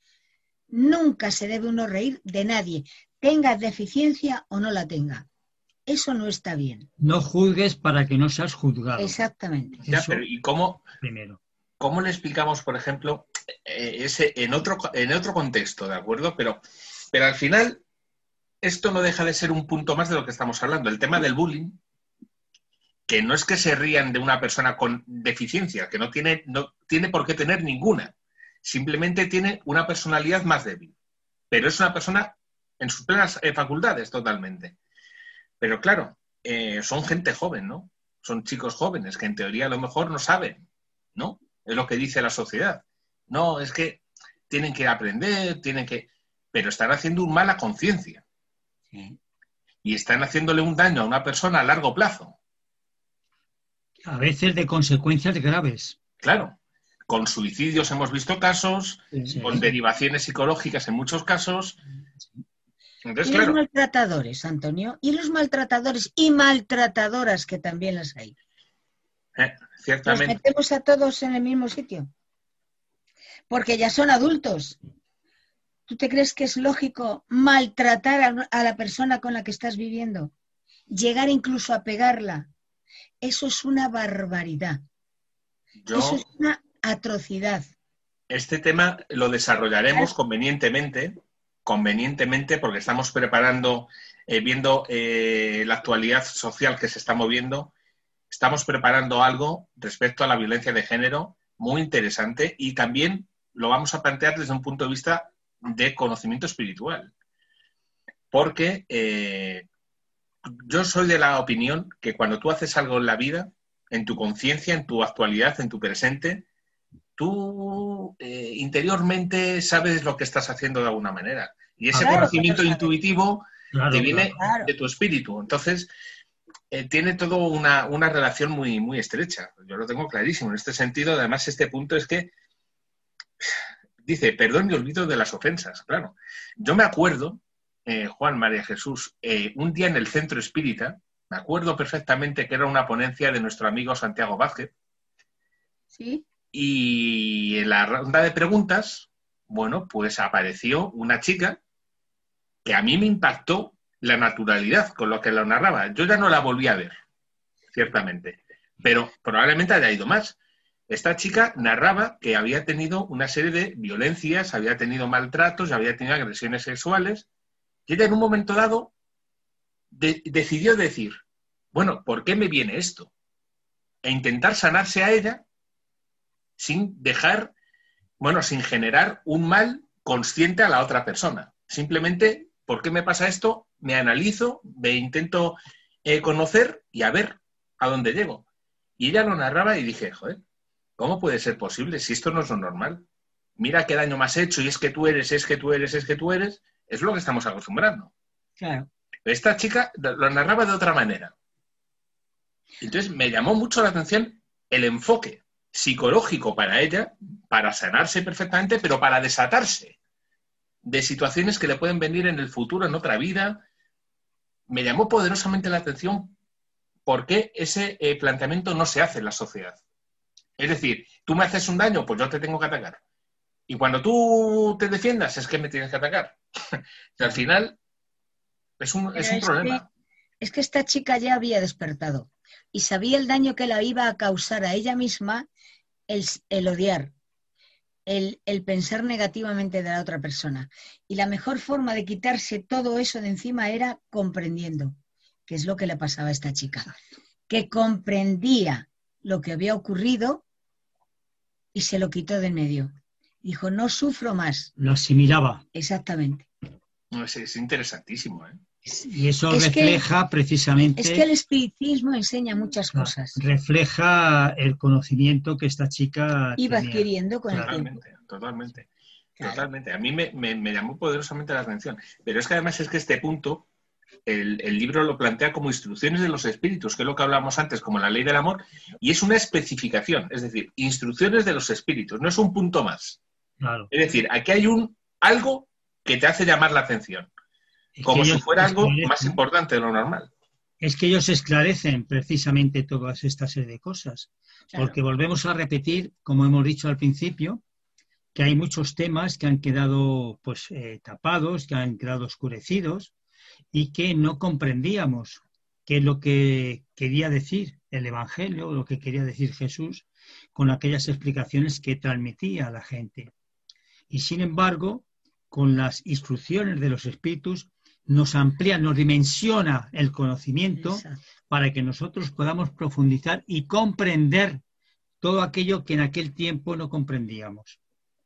Nunca se debe uno reír de nadie, tenga deficiencia o no la tenga. Eso no está bien. No juzgues para que no seas juzgado. Exactamente. Ya, Eso pero ¿y cómo le explicamos, por ejemplo, ese en otro contexto, ¿de acuerdo? Pero al final, esto no deja de ser un punto más de lo que estamos hablando. El tema del bullying, que no es que se rían de una persona con deficiencia, que no tiene por qué tener ninguna. Simplemente tiene una personalidad más débil. Pero es una persona en sus plenas facultades totalmente. Pero claro, son gente joven, ¿no? Son chicos jóvenes que en teoría a lo mejor no saben, ¿no? Es lo que dice la sociedad. No, es que tienen que aprender, pero están haciendo un mal a conciencia. Sí. Y están haciéndole un daño a una persona a largo plazo. A veces de consecuencias graves. Claro. con suicidios hemos visto casos, Sí. con derivaciones psicológicas en muchos casos. Entonces, Y los claro, maltratadores, Antonio, y los maltratadores y maltratadoras, que también las hay. ¿Los ciertamente. metemos a todos en el mismo sitio? Porque ya son adultos. ¿Tú te crees que es lógico maltratar a la persona con la que estás viviendo? Llegar incluso a pegarla. Eso es una barbaridad. Eso es una atrocidad. Este tema lo desarrollaremos convenientemente, porque estamos preparando, viendo la actualidad social que se está moviendo, estamos preparando algo respecto a la violencia de género muy interesante y también lo vamos a plantear desde un punto de vista de conocimiento espiritual. Porque yo soy de la opinión que cuando tú haces algo en la vida, en tu conciencia, en tu actualidad, en tu presente, tú interiormente sabes lo que estás haciendo de alguna manera. Y ese conocimiento intuitivo te viene de tu espíritu. Entonces, tiene todo una relación muy, muy estrecha. Yo lo tengo clarísimo. En este sentido, además, este punto es que dice, perdón y olvido de las ofensas. Claro. Yo me acuerdo, Juan, María Jesús, un día en el centro espírita, me acuerdo perfectamente que era una ponencia de nuestro amigo Santiago Vázquez. ¿Sí? Y en la ronda de preguntas, bueno, pues apareció una chica que a mí me impactó la naturalidad con lo que la narraba. Yo ya no la volví a ver, ciertamente, pero probablemente haya ido más. Esta chica narraba que había tenido una serie de violencias, había tenido maltratos, había tenido agresiones sexuales, y ella en un momento dado decidió decir, bueno, ¿por qué me viene esto? E intentar sanarse a ella sin dejar, bueno, sin generar un mal consciente a la otra persona. Simplemente, ¿por qué me pasa esto? Me analizo, me intento conocer y a ver a dónde llego. Y ella lo narraba y dije, joder, ¿cómo puede ser posible si esto no es lo normal? Mira qué daño me has hecho y es que tú eres, es que tú eres, es que tú eres. Es lo que estamos acostumbrando. Claro. Esta chica lo narraba de otra manera. Entonces me llamó mucho la atención el enfoque psicológico para ella, para sanarse perfectamente, pero para desatarse de situaciones que le pueden venir en el futuro, en otra vida. Me llamó poderosamente la atención por qué ese planteamiento no se hace en la sociedad. Es decir, tú me haces un daño, pues yo te tengo que atacar. Y cuando tú te defiendas, es que me tienes que atacar. Y al final es un problema. Es que esta chica ya había despertado y sabía el daño que la iba a causar a ella misma el odiar, el pensar negativamente de la otra persona. Y la mejor forma de quitarse todo eso de encima era comprendiendo, que es lo que le pasaba a esta chica, que comprendía lo que había ocurrido y se lo quitó de en medio. Dijo, no sufro más. Lo asimilaba. Exactamente. Es interesantísimo, ¿eh? Y eso refleja precisamente... Es que el espiritismo enseña muchas cosas. Refleja el conocimiento que esta chica iba tenía. adquiriendo con el tiempo. Totalmente. Claro. Totalmente. A mí me llamó poderosamente la atención. Pero es que además es que este punto, el libro lo plantea como instrucciones de los espíritus, que es lo que hablábamos antes, como la ley del amor, y es una especificación, es decir, instrucciones de los espíritus, no es un punto más. Claro. Es decir, aquí hay algo que te hace llamar la atención. Como si fuera algo más importante de lo normal. Es que ellos esclarecen precisamente todas esta serie de cosas. Claro. Porque volvemos a repetir, como hemos dicho al principio, que hay muchos temas que han quedado tapados, que han quedado oscurecidos y que no comprendíamos qué es lo que quería decir el Evangelio, lo que quería decir Jesús con aquellas explicaciones que transmitía a la gente. Y sin embargo, con las instrucciones de los espíritus, nos amplía, nos dimensiona el conocimiento. Exacto. Para que nosotros podamos profundizar y comprender todo aquello que en aquel tiempo no comprendíamos.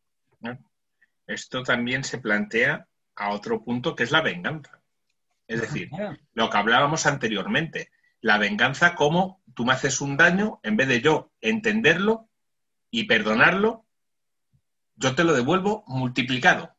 Esto también se plantea a otro punto, que es la venganza. Es decir, lo que hablábamos anteriormente, la venganza, como tú me haces un daño, en vez de yo entenderlo y perdonarlo, yo te lo devuelvo multiplicado.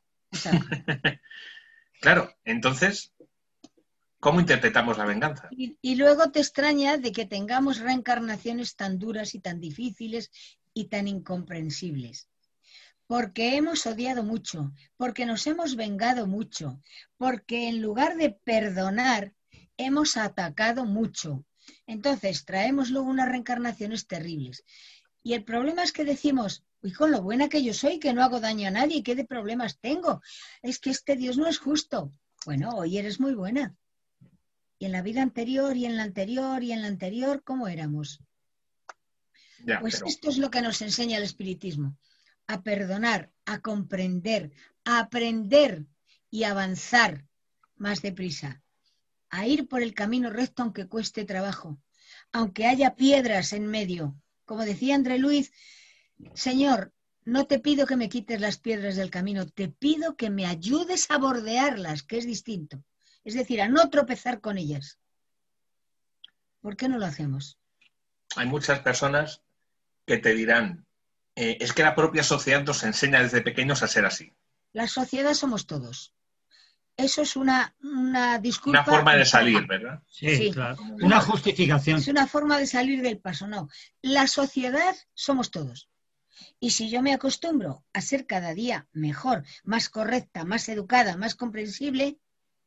Claro, entonces, ¿cómo interpretamos la venganza? Y luego te extraña de que tengamos reencarnaciones tan duras y tan difíciles y tan incomprensibles. Porque hemos odiado mucho, porque nos hemos vengado mucho, porque en lugar de perdonar, hemos atacado mucho. Entonces traemos luego unas reencarnaciones terribles. Y el problema es que decimos, uy, con lo buena que yo soy, que no hago daño a nadie, ¿qué de problemas tengo? Es que este Dios no es justo. Bueno, hoy eres muy buena. Y en la vida anterior, y en la anterior, y en la anterior, ¿cómo éramos? Ya, Pues pero esto es lo que nos enseña el espiritismo. A perdonar, a comprender, a aprender y avanzar más deprisa. A ir por el camino recto aunque cueste trabajo, aunque haya piedras en medio. Como decía André Luis, Señor, no te pido que me quites las piedras del camino, te pido que me ayudes a bordearlas, que es distinto. Es decir, a no tropezar con ellas. ¿Por qué no lo hacemos? hay muchas personas que te dirán, es que la propia sociedad nos enseña desde pequeños a ser así. La sociedad somos todos. Eso es una disculpa. Una forma de salir, ¿verdad? Sí, Sí. claro. Una justificación. Es una forma de salir del paso, no. La sociedad somos todos. Y si yo me acostumbro a ser cada día mejor, más correcta, más educada, más comprensible,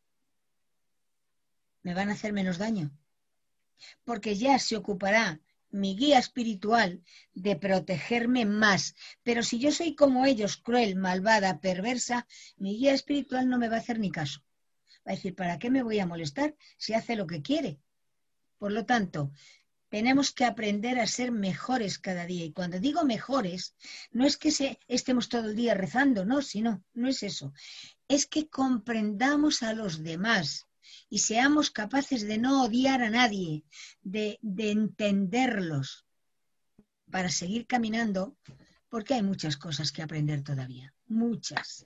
me van a hacer menos daño. Porque ya se ocupará mi guía espiritual de protegerme más. Pero si yo soy como ellos, cruel, malvada, perversa, mi guía espiritual no me va a hacer ni caso. Va a decir, ¿para qué me voy a molestar si hace lo que quiere? Por lo tanto, tenemos que aprender a ser mejores cada día. Y cuando digo mejores, no es que estemos todo el día rezando, no, sino, no es eso. Es que comprendamos a los demás y seamos capaces de no odiar a nadie, de entenderlos para seguir caminando, porque hay muchas cosas que aprender todavía, muchas.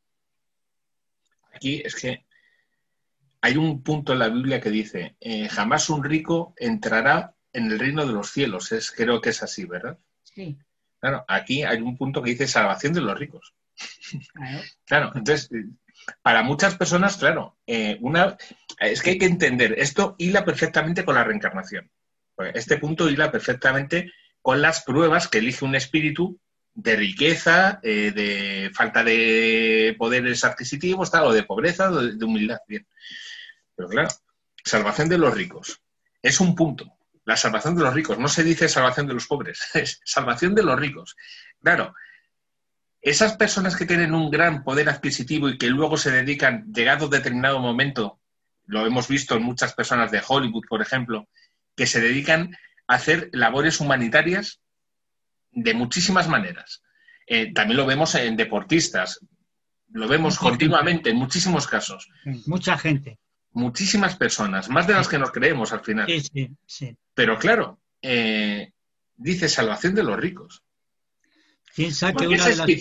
Aquí es que hay un punto en la Biblia que dice, jamás un rico entrará en el reino de los cielos. Creo que es así, ¿verdad? Sí. Claro, aquí hay un punto que dice salvación de los ricos. Claro. Claro, entonces, para muchas personas, claro, es que hay que entender, esto hila perfectamente con la reencarnación. Este punto hila perfectamente con las pruebas que elige un espíritu de riqueza, de falta de poderes adquisitivos, tal, o de pobreza, o de humildad. Bien. Pero claro, salvación de los ricos. Es un punto. La salvación de los ricos. No se dice salvación de los pobres, es salvación de los ricos. Claro, esas personas que tienen un gran poder adquisitivo y que luego se dedican, llegado determinado momento, lo hemos visto en muchas personas de Hollywood, por ejemplo, que se dedican a hacer labores humanitarias de muchísimas maneras. También lo vemos en deportistas, lo vemos continuamente en muchísimos casos. Mucha gente. Muchísimas personas, más de las que nos creemos al final. Sí. Pero claro, dice salvación de los ricos. Piensa que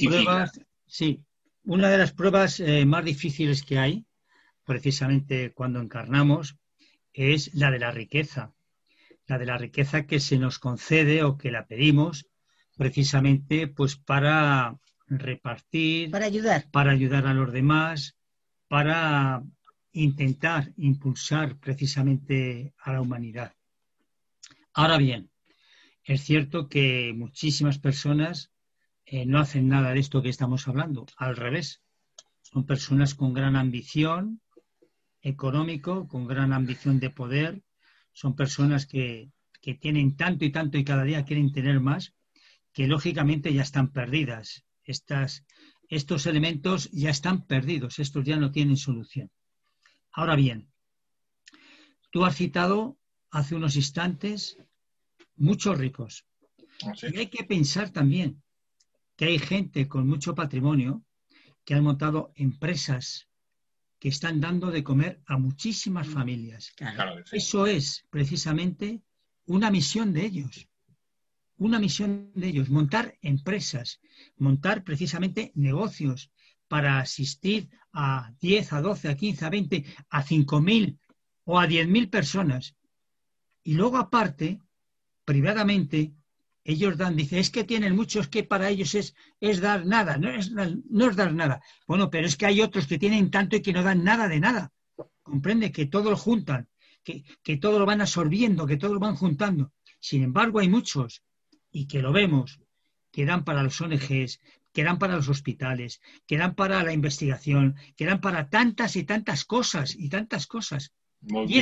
una de las pruebas más difíciles que hay, precisamente cuando encarnamos, es la de la riqueza. La de la riqueza que se nos concede o que la pedimos precisamente pues para repartir, para ayudar a los demás, para intentar impulsar precisamente a la humanidad. Ahora bien, es cierto que muchísimas personas no hacen nada de esto que estamos hablando, al revés. Son personas con gran ambición económico, con gran ambición de poder, son personas que tienen tanto y tanto y cada día quieren tener más, que lógicamente ya están perdidas. Estos elementos ya están perdidos, estos ya no tienen solución. Ahora bien, tú has citado hace unos instantes muchos ricos. ¿Sí? Y hay que pensar también que hay gente con mucho patrimonio que han montado empresas que están dando de comer a muchísimas familias. Claro que sí. Eso es precisamente una misión de ellos. Una misión de ellos, montar empresas, montar precisamente negocios para asistir a 10, a 12, a 15, a 20, a 5.000 o a 10.000 personas. Y luego aparte, privadamente, ellos dan, dice, es que tienen muchos que para ellos es dar nada, no es dar nada. Bueno, pero es que hay otros que tienen tanto y que no dan nada de nada. Comprende que todo lo juntan, que todo lo van absorbiendo, que todo lo van juntando. Sin embargo, hay muchos, y que lo vemos, que dan para los ONGs, que dan para los hospitales, que dan para la investigación, que dan para tantas y tantas cosas y tantas cosas. Y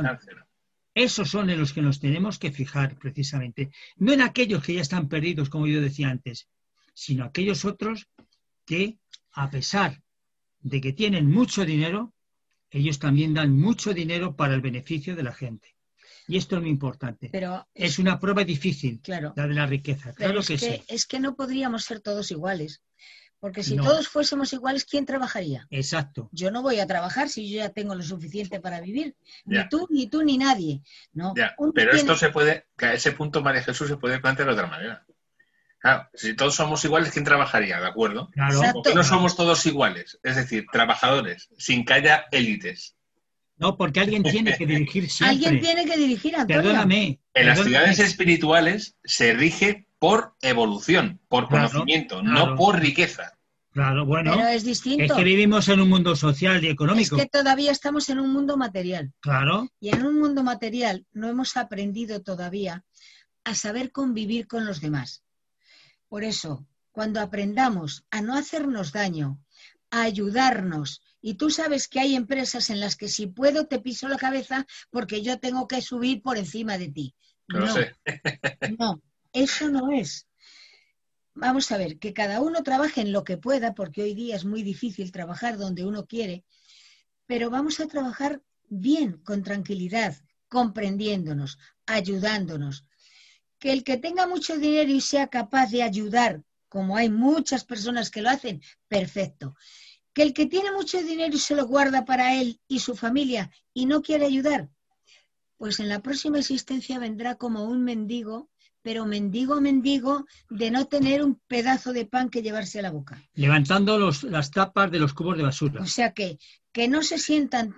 esos son en los que nos tenemos que fijar precisamente. No en aquellos que ya están perdidos, como yo decía antes, sino aquellos otros que, a pesar de que tienen mucho dinero, ellos también dan mucho dinero para el beneficio de la gente. Y esto es muy importante. Pero es una prueba difícil, claro, la de la riqueza. Claro es que sí. Es que no podríamos ser todos iguales. Porque si No. todos fuésemos iguales, ¿quién trabajaría? Exacto. Yo no voy a trabajar si yo ya tengo lo suficiente para vivir. Ya. Ni tú, ni nadie. No. Ya. Pero esto se puede, que a ese punto, María Jesús, se puede plantear de otra manera. Claro, si todos somos iguales, ¿quién trabajaría? ¿De acuerdo? Claro. Porque no somos todos iguales. Es decir, trabajadores, sin que haya élites. No, porque alguien tiene que dirigir siempre. Alguien tiene que dirigir, Antonio. Perdóname. En las ciudades espirituales se rige por evolución, por conocimiento, no por riqueza. Claro, bueno. Pero es distinto. Es que vivimos en un mundo social y económico. Es que todavía estamos en un mundo material. Claro. Y en un mundo material no hemos aprendido todavía a saber convivir con los demás. Por eso, cuando aprendamos a no hacernos daño, a ayudarnos, y tú sabes que hay empresas en las que si puedo te piso la cabeza porque yo tengo que subir por encima de ti. No sé. No, eso no es. Vamos a ver, que cada uno trabaje en lo que pueda, porque hoy día es muy difícil trabajar donde uno quiere, pero vamos a trabajar bien, con tranquilidad, comprendiéndonos, ayudándonos. Que el que tenga mucho dinero y sea capaz de ayudar, como hay muchas personas que lo hacen, perfecto. Que el que tiene mucho dinero y se lo guarda para él y su familia y no quiere ayudar, pues en la próxima existencia vendrá como un mendigo, pero mendigo de no tener un pedazo de pan que llevarse a la boca. Levantando las tapas de los cubos de basura. O sea que no se sientan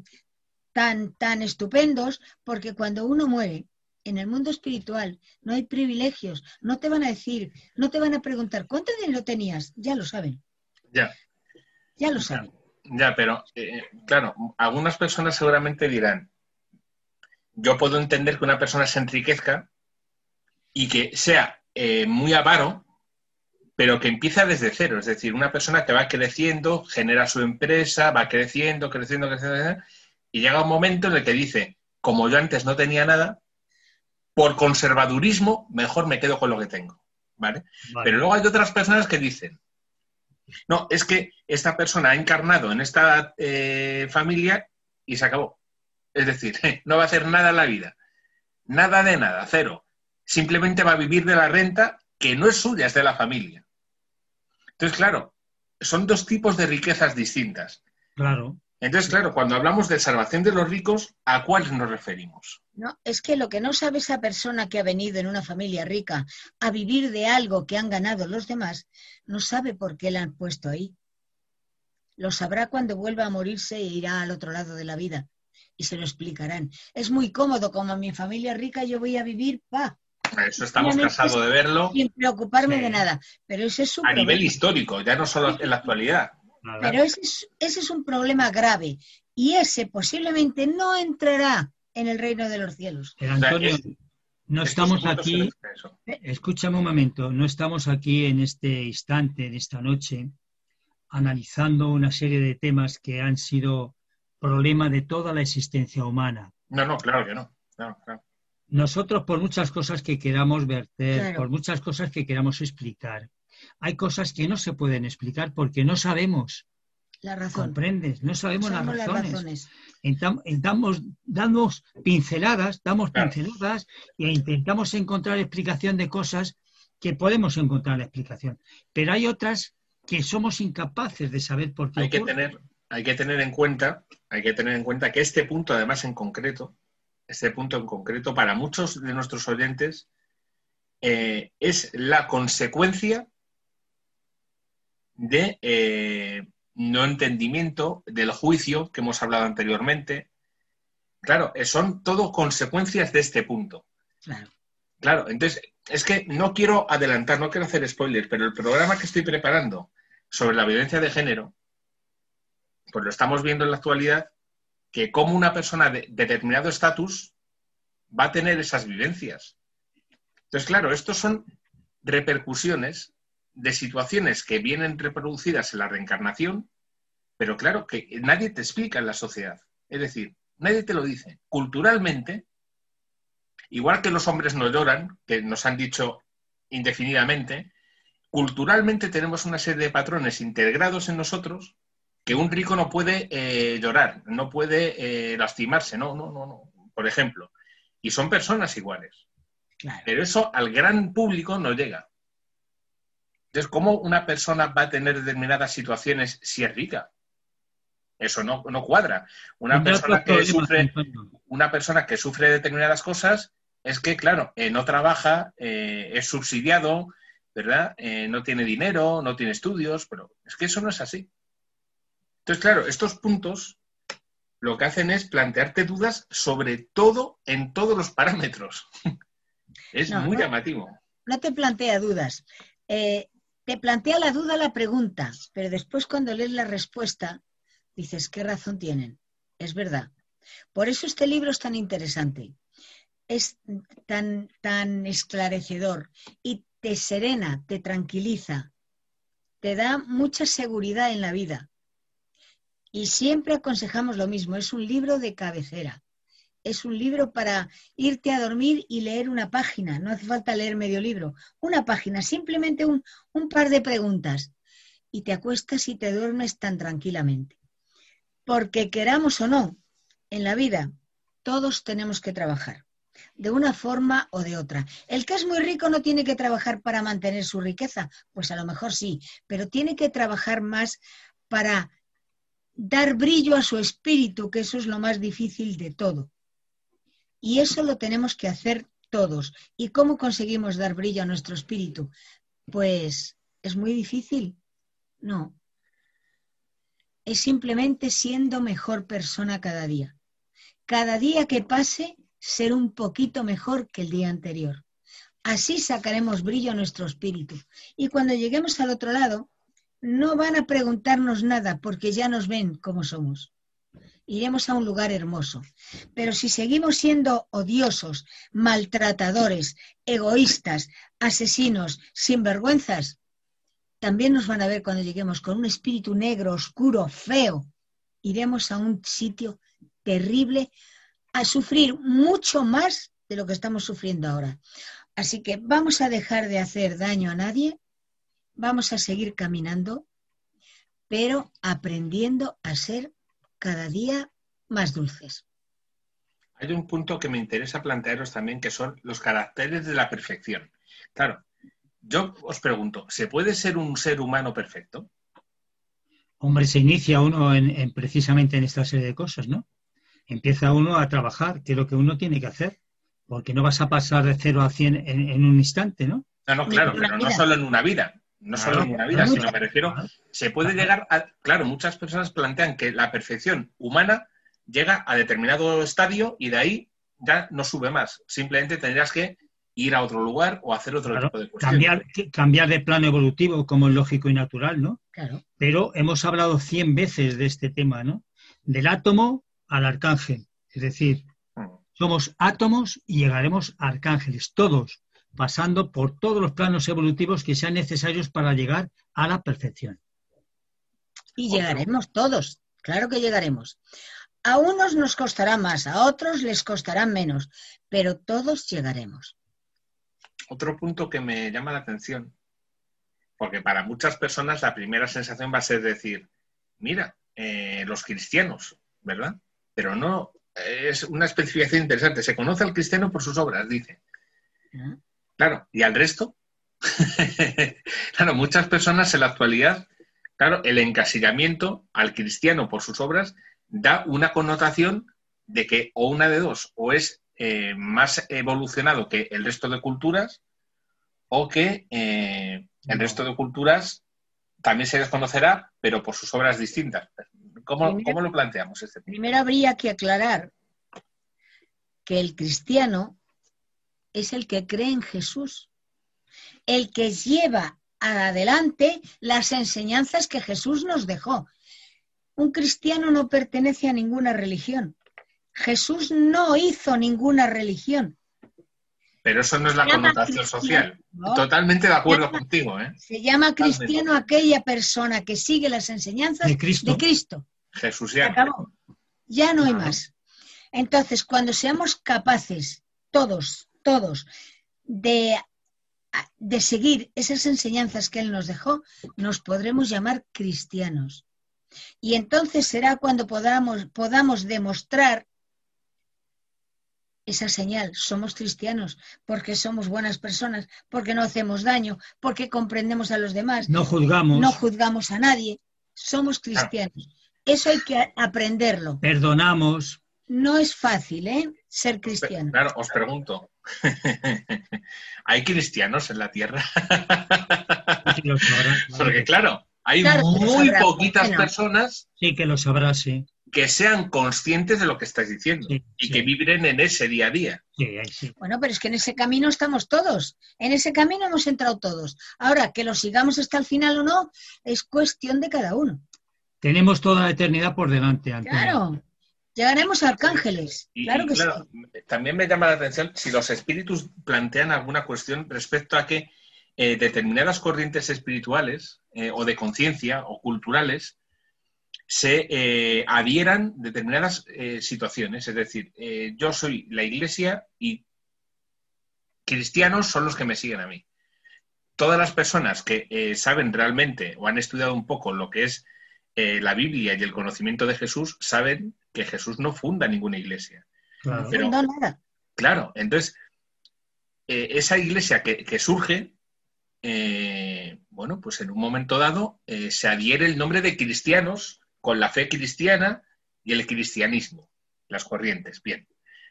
tan estupendos, porque cuando uno muere, en el mundo espiritual no hay privilegios, no te van a decir, no te van a preguntar, ¿cuánto dinero tenías? Ya lo saben. Ya lo saben. Ya, pero claro, algunas personas seguramente dirán, yo puedo entender que una persona se enriquezca y que sea muy avaro, pero que empieza desde cero. Es decir, una persona que va creciendo, genera su empresa, va creciendo, y llega un momento en el que dice, como yo antes no tenía nada, por conservadurismo, mejor me quedo con lo que tengo. ¿Vale? Pero luego hay otras personas que dicen, no, es que esta persona ha encarnado en esta familia y se acabó. Es decir, no va a hacer nada en la vida. Nada de nada, cero. Simplemente va a vivir de la renta que no es suya, es de la familia. Entonces, claro, son dos tipos de riquezas distintas. Claro. Entonces, claro, cuando hablamos de salvación de los ricos, ¿a cuáles nos referimos? No, es que lo que no sabe esa persona que ha venido en una familia rica a vivir de algo que han ganado los demás, no sabe por qué la han puesto ahí. Lo sabrá cuando vuelva a morirse e irá al otro lado de la vida. Y se lo explicarán. Es muy cómodo, como en mi familia rica yo voy a vivir, Eso estamos cansados de verlo. Sin preocuparme de nada. Pero ese es su problema. Nivel histórico, ya no solo en la actualidad. Pero ese es un problema grave. Y ese posiblemente no entrará en el reino de los cielos. Pero Antonio, no estamos aquí, escúchame un momento, no estamos aquí en este instante, en esta noche, analizando una serie de temas que han sido problema de toda la existencia humana. No, claro que no. Claro. Nosotros, por muchas cosas que queramos verter, por muchas cosas que queramos explicar, hay cosas que no se pueden explicar porque no sabemos. La razón. ¿Comprendes? No sabemos las razones. Damos pinceladas e intentamos encontrar explicación de cosas que podemos encontrar la explicación. Pero hay otras que somos incapaces de saber por qué ocurre. Hay que tener en cuenta que este punto, además en concreto, para muchos de nuestros oyentes, es la consecuencia de no entendimiento, del juicio que hemos hablado anteriormente. Claro, son todo consecuencias de este punto. Claro, entonces, es que no quiero adelantar, no quiero hacer spoilers, pero el programa que estoy preparando sobre la violencia de género, pues lo estamos viendo en la actualidad, que como una persona de determinado estatus va a tener esas vivencias. Entonces, claro, estos son repercusiones de situaciones que vienen reproducidas en la reencarnación, pero claro, que nadie te explica en la sociedad. Es decir, nadie te lo dice. Culturalmente, igual que los hombres no lloran, que nos han dicho indefinidamente, culturalmente tenemos una serie de patrones integrados en nosotros que un rico no puede llorar, no puede lastimarse, no, por ejemplo. Y son personas iguales. Claro. Pero eso al gran público no llega. Entonces, ¿cómo una persona va a tener determinadas situaciones si es rica? Eso no cuadra. Una persona que sufre determinadas cosas es que, claro, no trabaja, es subsidiado, ¿verdad? No tiene dinero, no tiene estudios, pero es que eso no es así. Entonces, claro, estos puntos lo que hacen es plantearte dudas sobre todo en todos los parámetros. Es muy llamativo. No te plantea dudas. Te plantea la duda la pregunta, pero después cuando lees la respuesta dices, ¿qué razón tienen? Es verdad. Por eso este libro es tan interesante. Es tan esclarecedor y te serena, te tranquiliza, te da mucha seguridad en la vida. Y siempre aconsejamos lo mismo, es un libro de cabecera. Es un libro para irte a dormir y leer una página. No hace falta leer medio libro. Una página, simplemente un par de preguntas. Y te acuestas y te duermes tan tranquilamente. Porque queramos o no, en la vida todos tenemos que trabajar. De una forma o de otra. El que es muy rico no tiene que trabajar para mantener su riqueza. Pues a lo mejor sí. Pero tiene que trabajar más para dar brillo a su espíritu, que eso es lo más difícil de todo. Y eso lo tenemos que hacer todos. ¿Y cómo conseguimos dar brillo a nuestro espíritu? Pues es muy difícil. No. Es simplemente siendo mejor persona cada día. Cada día que pase, ser un poquito mejor que el día anterior. Así sacaremos brillo a nuestro espíritu. Y cuando lleguemos al otro lado, no van a preguntarnos nada porque ya nos ven como somos. Iremos a un lugar hermoso. Pero si seguimos siendo odiosos, maltratadores, egoístas, asesinos, sinvergüenzas, también nos van a ver cuando lleguemos con un espíritu negro, oscuro, feo. Iremos a un sitio terrible a sufrir mucho más de lo que estamos sufriendo ahora. Así que vamos a dejar de hacer daño a nadie, vamos a seguir caminando, pero aprendiendo a ser cada día más dulces. Hay un punto que me interesa plantearos también, que son los caracteres de la perfección. Claro, yo os pregunto, ¿se puede ser un ser humano perfecto? Hombre, se inicia uno precisamente en esta serie de cosas, ¿no? Empieza uno a trabajar, que es lo que uno tiene que hacer, porque no vas a pasar de 0 a 100 en un instante, ¿no? No, claro, pero no solo en una vida. No solo en una vida, sino me refiero, se puede llegar a... Claro, muchas personas plantean que la perfección humana llega a determinado estadio y de ahí ya no sube más. Simplemente tendrías que ir a otro lugar o hacer otro tipo de cuestiones. Cambiar de plano evolutivo, como es lógico y natural, ¿no? Claro. Pero hemos hablado 100 veces de este tema, ¿no? Del átomo al arcángel. Es decir, somos átomos y llegaremos a arcángeles, todos, pasando por todos los planos evolutivos que sean necesarios para llegar a la perfección. Y llegaremos todos, claro que llegaremos. A unos nos costará más, a otros les costará menos, pero todos llegaremos. Otro punto que me llama la atención, porque para muchas personas la primera sensación va a ser decir, mira, los cristianos, ¿verdad? Pero no, es una especificación interesante. Se conoce al cristiano por sus obras, dice. Claro, ¿y al resto? Claro, muchas personas en la actualidad, claro, el encasillamiento al cristiano por sus obras da una connotación de que o una de dos, o es más evolucionado que el resto de culturas, o que el resto de culturas también se les conocerá, pero por sus obras distintas. ¿Cómo lo planteamos este punto? Primero habría que aclarar que el cristiano es el que cree en Jesús, el que lleva adelante las enseñanzas que Jesús nos dejó. Un cristiano no pertenece a ninguna religión. Jesús no hizo ninguna religión. Pero eso no es la connotación social. ¿no? Totalmente de acuerdo contigo, ¿eh? Se llama Totalmente. cristiano aquella persona que sigue las enseñanzas De Cristo. de Cristo. Jesús Se ya. acabó. Ya no hay Claro. más. Entonces, cuando seamos capaces, todos, de seguir esas enseñanzas que Él nos dejó, nos podremos llamar cristianos. Y entonces será cuando podamos demostrar esa señal. Somos cristianos porque somos buenas personas, porque no hacemos daño, porque comprendemos a los demás, No juzgamos, no juzgamos a nadie. Somos cristianos. Eso hay que aprenderlo. perdonamos. No es fácil, ¿eh? Ser cristiano. Claro, os pregunto. ¿Hay cristianos en la tierra? Sí que lo sabrá, Porque claro, hay Claro que lo muy sabrá, poquitas ¿por qué no? personas Sí que lo sabrá, sí. que sean conscientes de lo que estás diciendo Sí, y sí. que vibren en ese día a día. Sí, ahí sí. Bueno, pero es que en ese camino estamos todos. En ese camino hemos entrado todos. Ahora, que lo sigamos hasta el final o no, es cuestión de cada uno. Tenemos toda la eternidad por delante, Antonio. Claro. Llegaremos a arcángeles. Y Claro que claro, sí. también me llama la atención si los espíritus plantean alguna cuestión respecto a que determinadas corrientes espirituales o de conciencia o culturales se adhieran a determinadas situaciones. Es decir, yo soy la Iglesia y cristianos son los que me siguen a mí. Todas las personas que saben realmente o han estudiado un poco lo que es la Biblia y el conocimiento de Jesús saben que Jesús no funda ninguna iglesia. Claro. No Pero- fundó nada. Claro, entonces, esa iglesia que surge, bueno, pues en un momento dado se adhiere el nombre de cristianos con la fe cristiana y el cristianismo, las corrientes, bien.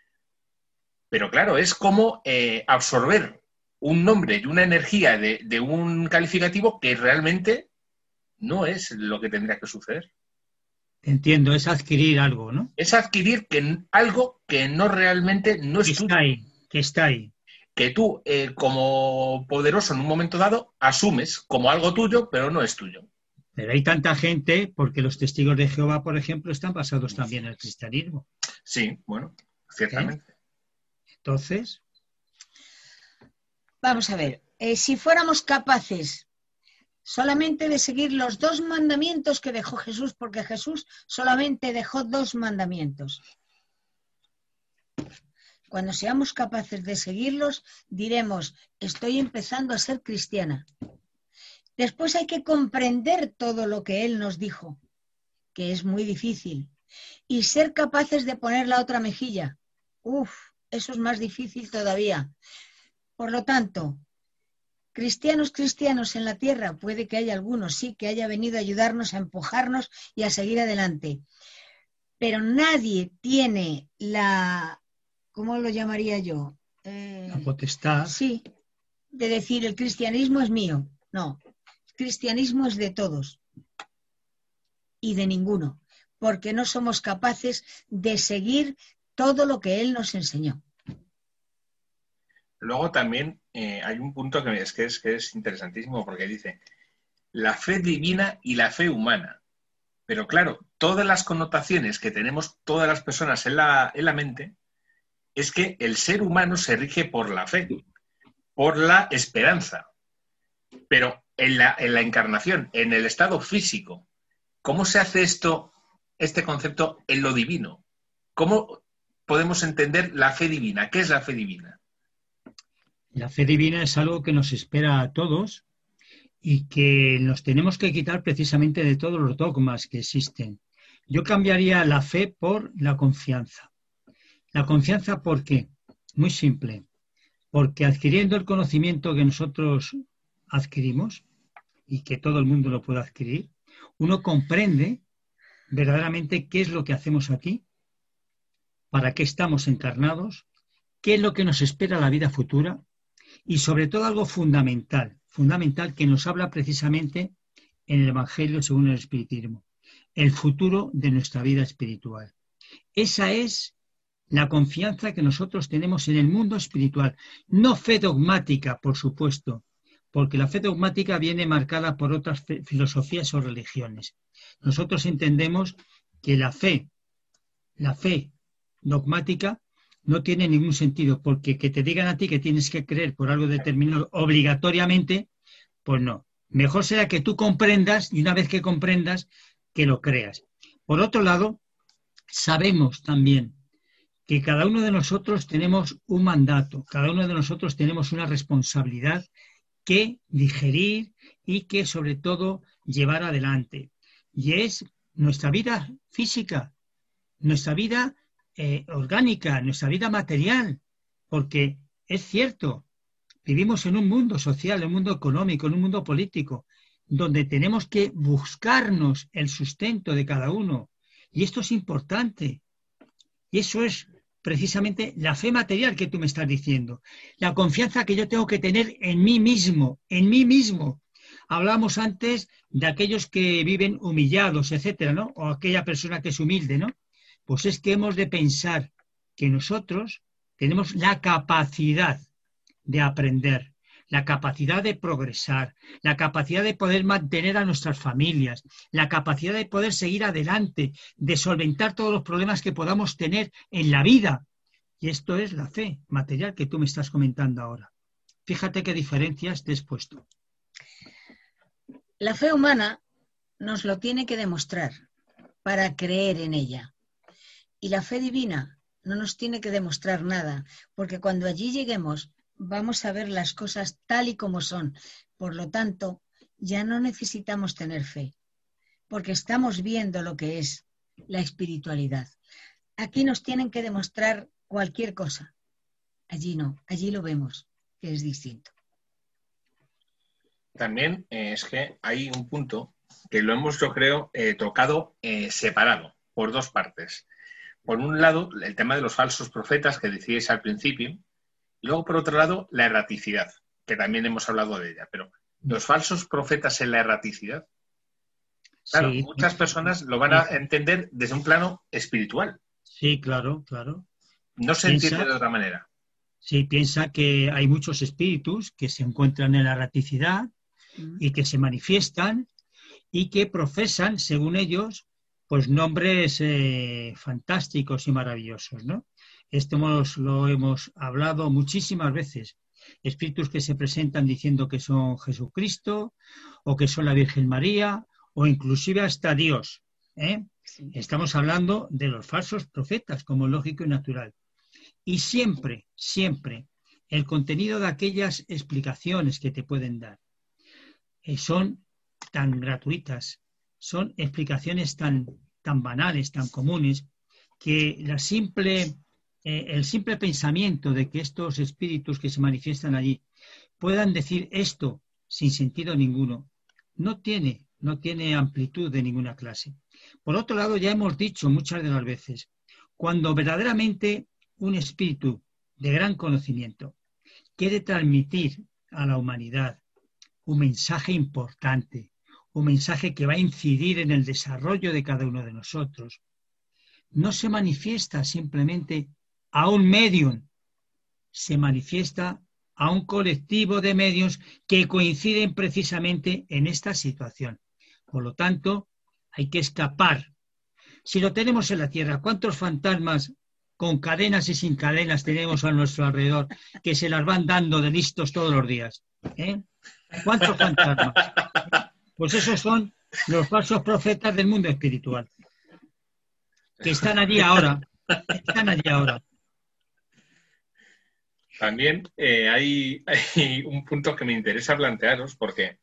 Pero claro, es como absorber un nombre y una energía de un calificativo que realmente no es lo que tendría que suceder. Entiendo, es adquirir algo, ¿no? Es adquirir algo que no realmente no Que es tuyo. está ahí, que está ahí. Que tú, como poderoso en un momento dado, asumes como algo tuyo, pero no es tuyo. Pero hay tanta gente, porque los testigos de Jehová, por ejemplo, están basados también en el cristianismo. Sí, bueno, ciertamente. Entonces, Vamos a ver. Si fuéramos capaces solamente de seguir los 2 mandamientos que dejó Jesús, porque Jesús solamente dejó 2 mandamientos. Cuando seamos capaces de seguirlos, diremos, estoy empezando a ser cristiana. Después hay que comprender todo lo que Él nos dijo, que es muy difícil, y ser capaces de poner la otra mejilla. Uf, eso es más difícil todavía. Por lo tanto, cristianos en la tierra, puede que haya algunos, sí, que haya venido a ayudarnos, a empujarnos y a seguir adelante. Pero nadie tiene la, ¿cómo lo llamaría yo? la potestad, Sí, de decir el cristianismo es mío. No, el cristianismo es de todos y de ninguno, porque no somos capaces de seguir todo lo que Él nos enseñó. Luego también hay un punto que es interesantísimo porque dice la fe divina y la fe humana. Pero claro, todas las connotaciones que tenemos todas las personas en la mente es que el ser humano se rige por la fe, por la esperanza. Pero en la encarnación, en el estado físico, ¿cómo se hace este concepto en lo divino? ¿Cómo podemos entender la fe divina? ¿Qué es la fe divina? la fe divina es algo que nos espera a todos y que nos tenemos que quitar precisamente de todos los dogmas que existen. Yo cambiaría la fe por la confianza. La confianza, ¿por qué? Muy simple. Porque adquiriendo el conocimiento que nosotros adquirimos y que todo el mundo lo puede adquirir, uno comprende verdaderamente qué es lo que hacemos aquí, para qué estamos encarnados, qué es lo que nos espera la vida futura y sobre todo algo fundamental que nos habla precisamente en el Evangelio según el Espiritismo, el futuro de nuestra vida espiritual. Esa es la confianza que nosotros tenemos en el mundo espiritual. No fe dogmática, por supuesto, porque la fe dogmática viene marcada por otras filosofías o religiones. Nosotros entendemos que la fe dogmática no tiene ningún sentido, porque que te digan a ti que tienes que creer por algo determinado obligatoriamente, pues no. Mejor será que tú comprendas y una vez que comprendas, que lo creas. Por otro lado, sabemos también que cada uno de nosotros tenemos un mandato, cada uno de nosotros tenemos una responsabilidad que digerir y que sobre todo llevar adelante. Y es nuestra vida física, nuestra vida orgánica, nuestra vida material, porque es cierto, vivimos en un mundo social, en un mundo económico, en un mundo político, donde tenemos que buscarnos el sustento de cada uno. Y esto es importante. Y eso es precisamente la fe material que tú me estás diciendo. La confianza que yo tengo que tener en mí mismo, en mí mismo. Hablamos antes de aquellos que viven humillados, etcétera, ¿no? O aquella persona que es humilde, ¿no? Pues es que hemos de pensar que nosotros tenemos la capacidad de aprender, la capacidad de progresar, la capacidad de poder mantener a nuestras familias, la capacidad de poder seguir adelante, de solventar todos los problemas que podamos tener en la vida. Y esto es la fe material que tú me estás comentando ahora. Fíjate qué diferencias te he expuesto. La fe humana nos lo tiene que demostrar para creer en ella. Y la fe divina no nos tiene que demostrar nada, porque cuando allí lleguemos vamos a ver las cosas tal y como son. Por lo tanto, ya no necesitamos tener fe, porque estamos viendo lo que es la espiritualidad. Aquí nos tienen que demostrar cualquier cosa. Allí no, allí lo vemos, que es distinto. También es que hay un punto que lo hemos, yo creo, tocado separado por dos partes. Por un lado, el tema de los falsos profetas que decíais al principio, y luego, por otro lado, la erraticidad, que también hemos hablado de ella. Pero los falsos profetas en la erraticidad, claro, Sí, muchas personas lo van a entender desde un plano espiritual. sí, claro, claro. No se entiende de otra manera. Sí, piensa que hay muchos espíritus que se encuentran en la erraticidad y que se manifiestan y que profesan, según ellos, pues nombres fantásticos y maravillosos, ¿no? Esto lo hemos hablado muchísimas veces. Espíritus que se presentan diciendo que son Jesucristo o que son la Virgen María o inclusive hasta Dios, ¿eh? Sí. Estamos hablando de los falsos profetas, como lógico y natural. Y siempre, siempre, el contenido de aquellas explicaciones que te pueden dar son tan gratuitas, son explicaciones tan banales, tan comunes, que el simple pensamiento de que estos espíritus que se manifiestan allí puedan decir esto sin sentido ninguno, no tiene amplitud de ninguna clase. Por otro lado, ya hemos dicho muchas de las veces, cuando verdaderamente un espíritu de gran conocimiento quiere transmitir a la humanidad un mensaje importante, un mensaje que va a incidir en el desarrollo de cada uno de nosotros, no se manifiesta simplemente a un medium, se manifiesta a un colectivo de medios que coinciden precisamente en esta situación. Por lo tanto, hay que escapar. Si lo tenemos en la Tierra, ¿cuántos fantasmas con cadenas y sin cadenas tenemos a nuestro alrededor que se las van dando de listos todos los días? ¿Cuántos fantasmas? Pues esos son los falsos profetas del mundo espiritual, que están allí ahora. También hay un punto que me interesa plantearos porque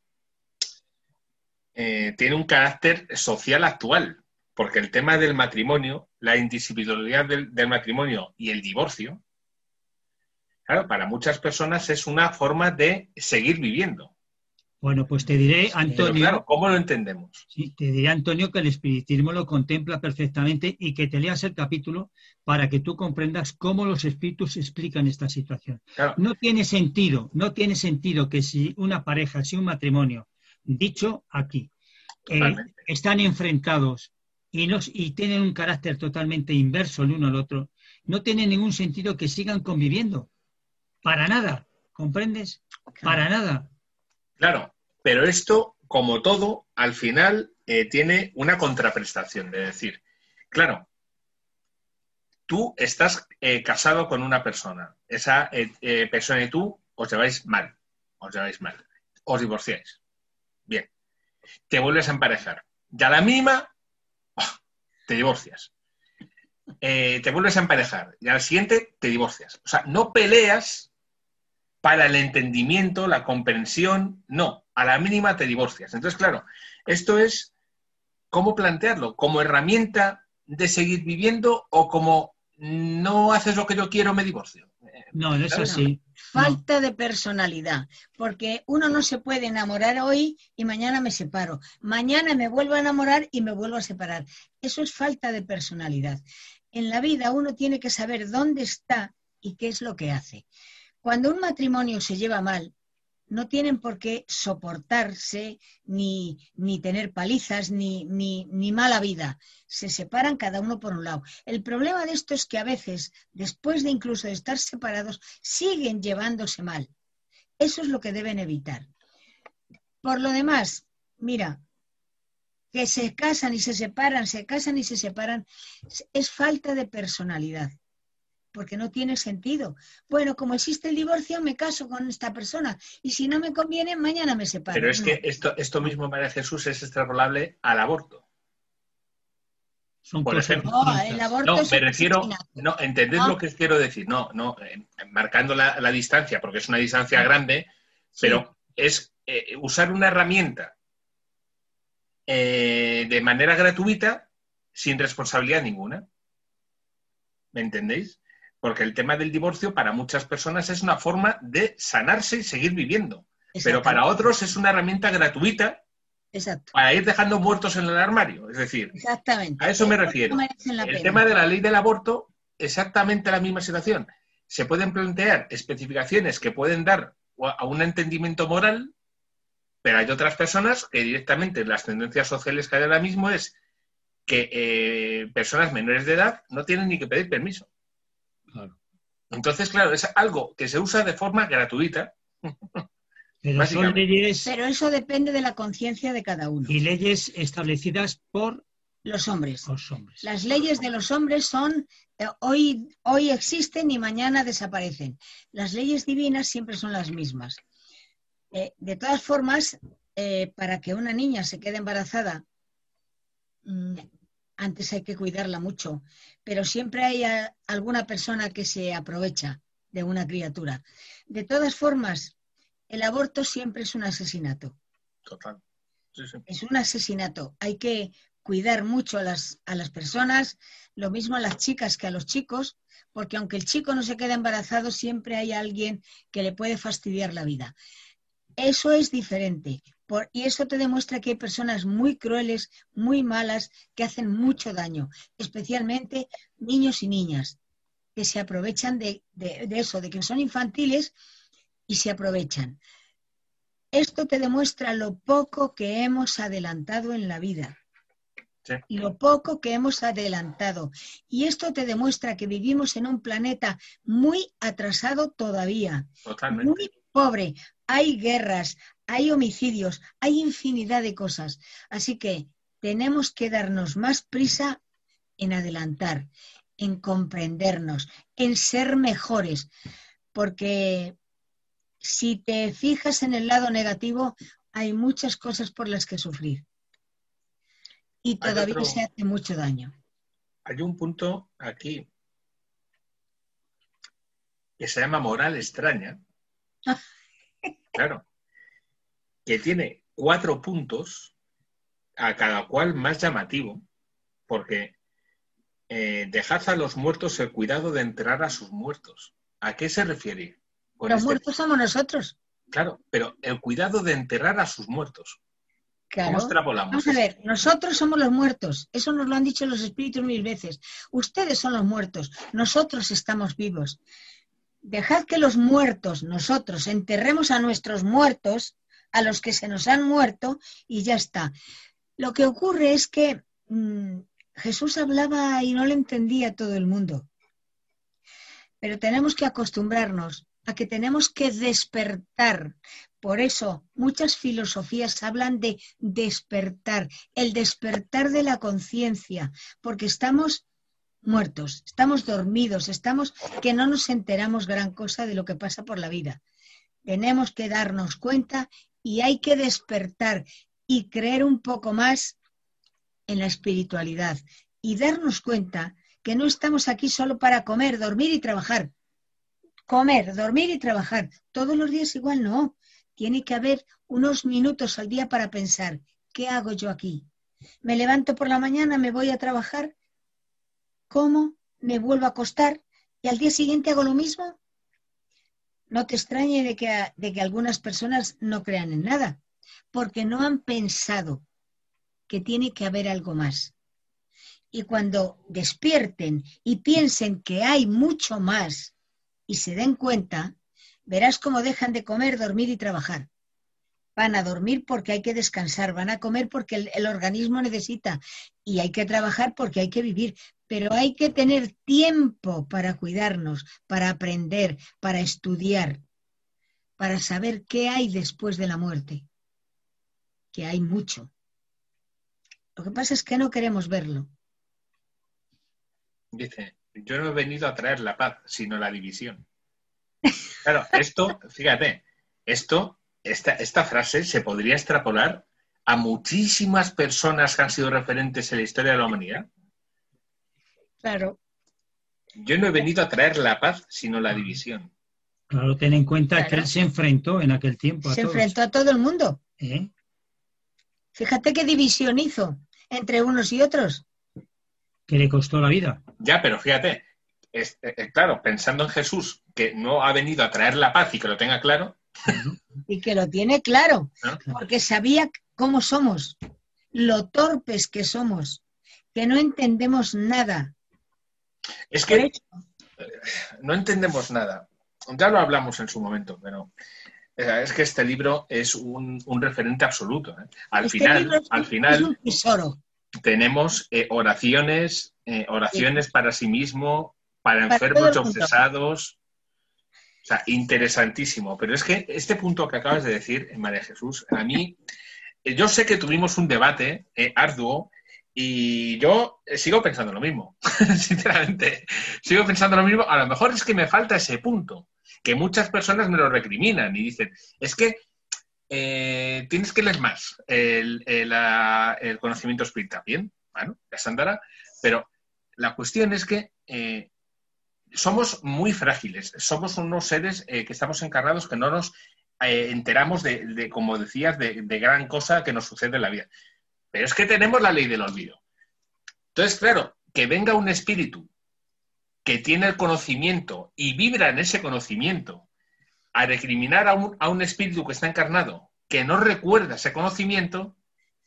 tiene un carácter social actual, porque el tema del matrimonio, la indivisibilidad del matrimonio y el divorcio, claro, para muchas personas es una forma de seguir viviendo. Bueno, pues te diré, Antonio... Pero claro, ¿cómo lo entendemos? Sí, te diré, Antonio, que el espiritismo lo contempla perfectamente y que te leas el capítulo para que tú comprendas cómo los espíritus explican esta situación. Claro. No tiene sentido que si una pareja, si un matrimonio, dicho aquí, están enfrentados y tienen un carácter totalmente inverso el uno al otro, no tiene ningún sentido que sigan conviviendo. Para nada, ¿comprendes? Para nada. Claro, pero esto, como todo, al final tiene una contraprestación, de decir, claro, tú estás casado con una persona. Esa persona y tú os lleváis mal. Os divorciáis. Bien. Te vuelves a emparejar. Ya la mínima, te divorcias. Te vuelves a emparejar. Y al siguiente, te divorcias. O sea, no peleas para el entendimiento, la comprensión. No. A la mínima te divorcias. Entonces, claro, esto es cómo plantearlo. ¿Como herramienta de seguir viviendo o como no haces lo que yo quiero, me divorcio? No, no es ¿Sabes? así. Falta de personalidad, porque uno no se puede enamorar hoy y mañana me separo. Mañana me vuelvo a enamorar y me vuelvo a separar. Eso es falta de personalidad. En la vida uno tiene que saber dónde está y qué es lo que hace. Cuando un matrimonio se lleva mal, no tienen por qué soportarse, ni tener palizas, ni mala vida. Se separan cada uno por un lado. El problema de esto es que a veces, después de incluso de estar separados, siguen llevándose mal. Eso es lo que deben evitar. Por lo demás, mira, que se casan y se separan, se casan y se separan, es falta de personalidad. Porque no tiene sentido. Bueno, como existe el divorcio, me caso con esta persona y si no me conviene, mañana me separo. Pero es que esto mismo, María Jesús, es extrapolable al aborto. Son Por cosas ejemplo. distintas. El aborto No, es me un refiero, asesinato. no, ¿entendés lo que quiero decir? No, marcando la distancia, porque es una distancia grande, pero es usar una herramienta de manera gratuita sin responsabilidad ninguna. ¿Me entendéis? Porque el tema del divorcio para muchas personas es una forma de sanarse y seguir viviendo. Pero para otros es una herramienta gratuita. Exacto. Para ir dejando muertos en el armario. Es decir, Exactamente. a eso me refiero. El tema de la ley del aborto, exactamente la misma situación. Se pueden plantear especificaciones que pueden dar a un entendimiento moral, pero hay otras personas que directamente las tendencias sociales que hay ahora mismo es que personas menores de edad no tienen ni que pedir permiso. Claro. Entonces, claro, es algo que se usa de forma gratuita. Pero son leyes... Pero eso depende de la conciencia de cada uno. Y leyes establecidas por los hombres. Los hombres. Las leyes de los hombres son, hoy existen y mañana desaparecen. Las leyes divinas siempre son las mismas. De todas formas, para que una niña se quede embarazada, antes hay que cuidarla mucho, pero siempre hay alguna persona que se aprovecha de una criatura. De todas formas, el aborto siempre es un asesinato. Total. Sí, sí. Es un asesinato. Hay que cuidar mucho a las personas, lo mismo a las chicas que a los chicos, porque aunque el chico no se quede embarazado, siempre hay alguien que le puede fastidiar la vida. Eso es diferente. Y eso te demuestra que hay personas muy crueles, muy malas, que hacen mucho daño, especialmente niños y niñas, que se aprovechan de eso, de que son infantiles y se aprovechan. Esto te demuestra lo poco que hemos adelantado en la vida. Sí. Lo poco que hemos adelantado. Y esto te demuestra que vivimos en un planeta muy atrasado todavía. Totalmente. Muy pobre. Hay guerras, hay homicidios, hay infinidad de cosas. Así que tenemos que darnos más prisa en adelantar, en comprendernos, en ser mejores. Porque si te fijas en el lado negativo, hay muchas cosas por las que sufrir. Y todavía se hace mucho daño. Hay un punto aquí que se llama moral extraña. Claro. Que tiene 4 puntos, a cada cual más llamativo, porque dejad a los muertos el cuidado de enterrar a sus muertos. ¿A qué se refiere? Los muertos somos nosotros. Claro, pero el cuidado de enterrar a sus muertos. Claro. ¿Cómo extrapolamos? Vamos a ver, nosotros somos los muertos. Eso nos lo han dicho los espíritus 1000 veces. Ustedes son los muertos. Nosotros estamos vivos. Dejad que los muertos, nosotros, enterremos a nuestros muertos, a los que se nos han muerto, y ya está. Lo que ocurre es que Jesús hablaba y no le entendía todo el mundo. Pero tenemos que acostumbrarnos a que tenemos que despertar. Por eso muchas filosofías hablan de despertar, el despertar de la conciencia, porque estamos muertos, estamos dormidos, estamos que no nos enteramos gran cosa de lo que pasa por la vida. Tenemos que darnos cuenta y hay que despertar y creer un poco más en la espiritualidad y darnos cuenta que no estamos aquí solo para comer, dormir y trabajar. Comer, dormir y trabajar. Todos los días igual no. Tiene que haber unos minutos al día para pensar, ¿qué hago yo aquí? Me levanto por la mañana, me voy a trabajar, como, me vuelvo a acostar y al día siguiente hago lo mismo. No te extrañe de que algunas personas no crean en nada, porque no han pensado que tiene que haber algo más. Y cuando despierten y piensen que hay mucho más y se den cuenta, verás cómo dejan de comer, dormir y trabajar. Van a dormir porque hay que descansar, van a comer porque el organismo necesita y hay que trabajar porque hay que vivir. Pero hay que tener tiempo para cuidarnos, para aprender, para estudiar, para saber qué hay después de la muerte. Que hay mucho. Lo que pasa es que no queremos verlo. Dice, yo no he venido a traer la paz, sino la división. Claro, esto, fíjate, esta frase se podría extrapolar a muchísimas personas que han sido referentes en la historia de la humanidad. Claro. Yo no he venido a traer la paz, sino la división. Claro, ten en cuenta Claro. que él se enfrentó en aquel tiempo a Se todos. enfrentó a todo el mundo. ¿Eh? Fíjate qué división hizo entre unos y otros. Que le costó la vida. Ya, pero fíjate, claro, pensando en Jesús, que no ha venido a traer la paz y que lo tenga claro, Y que lo tiene claro, ¿no? porque sabía cómo somos, lo torpes que somos, que no entendemos nada. Es Por que eso, no entendemos nada. Ya lo hablamos en su momento, pero es que este libro es un referente absoluto, ¿eh? Al este final, libro es un tesoro. tenemos oraciones para sí mismo, para Para todo enfermos el y mundo. obsesados. O sea, interesantísimo. Pero es que este punto que acabas de decir, María Jesús, a mí, yo sé que tuvimos un debate arduo y yo sigo pensando lo mismo, sinceramente. Sigo pensando lo mismo. A lo mejor es que me falta ese punto, que muchas personas me lo recriminan y dicen, es que tienes que leer más el conocimiento espiritual. Bien, bueno, ya se andará. Pero la cuestión es que somos muy frágiles, somos unos seres que estamos encarnados que no nos enteramos de, como decías, de gran cosa que nos sucede en la vida. Pero es que tenemos la ley del olvido. Entonces, claro, que venga un espíritu que tiene el conocimiento y vibra en ese conocimiento a recriminar a un espíritu que está encarnado que no recuerda ese conocimiento,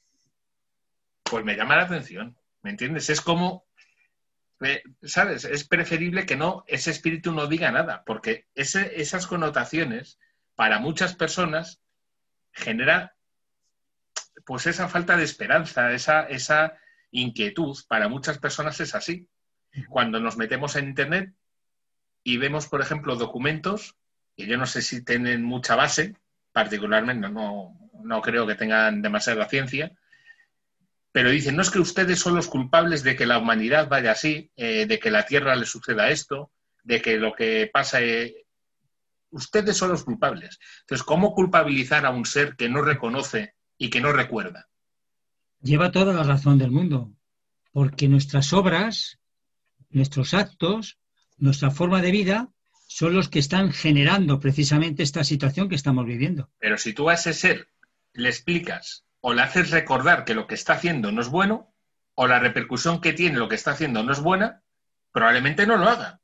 pues me llama la atención, ¿me entiendes? Es como... ¿sabes? Es preferible que ese espíritu no diga nada, porque esas connotaciones para muchas personas genera pues esa falta de esperanza, esa inquietud. Para muchas personas es así. Cuando nos metemos en Internet y vemos, por ejemplo, documentos, que yo no sé si tienen mucha base, particularmente no creo que tengan demasiada ciencia, pero dicen, no es que ustedes son los culpables de que la humanidad vaya así, de que la Tierra le suceda esto, de que lo que pasa... ustedes son los culpables. Entonces, ¿cómo culpabilizar a un ser que no reconoce y que no recuerda? Lleva toda la razón del mundo, porque nuestras obras, nuestros actos, nuestra forma de vida son los que están generando precisamente esta situación que estamos viviendo. Pero si tú a ese ser le explicas o le haces recordar que lo que está haciendo no es bueno, o la repercusión que tiene lo que está haciendo no es buena, probablemente no lo haga.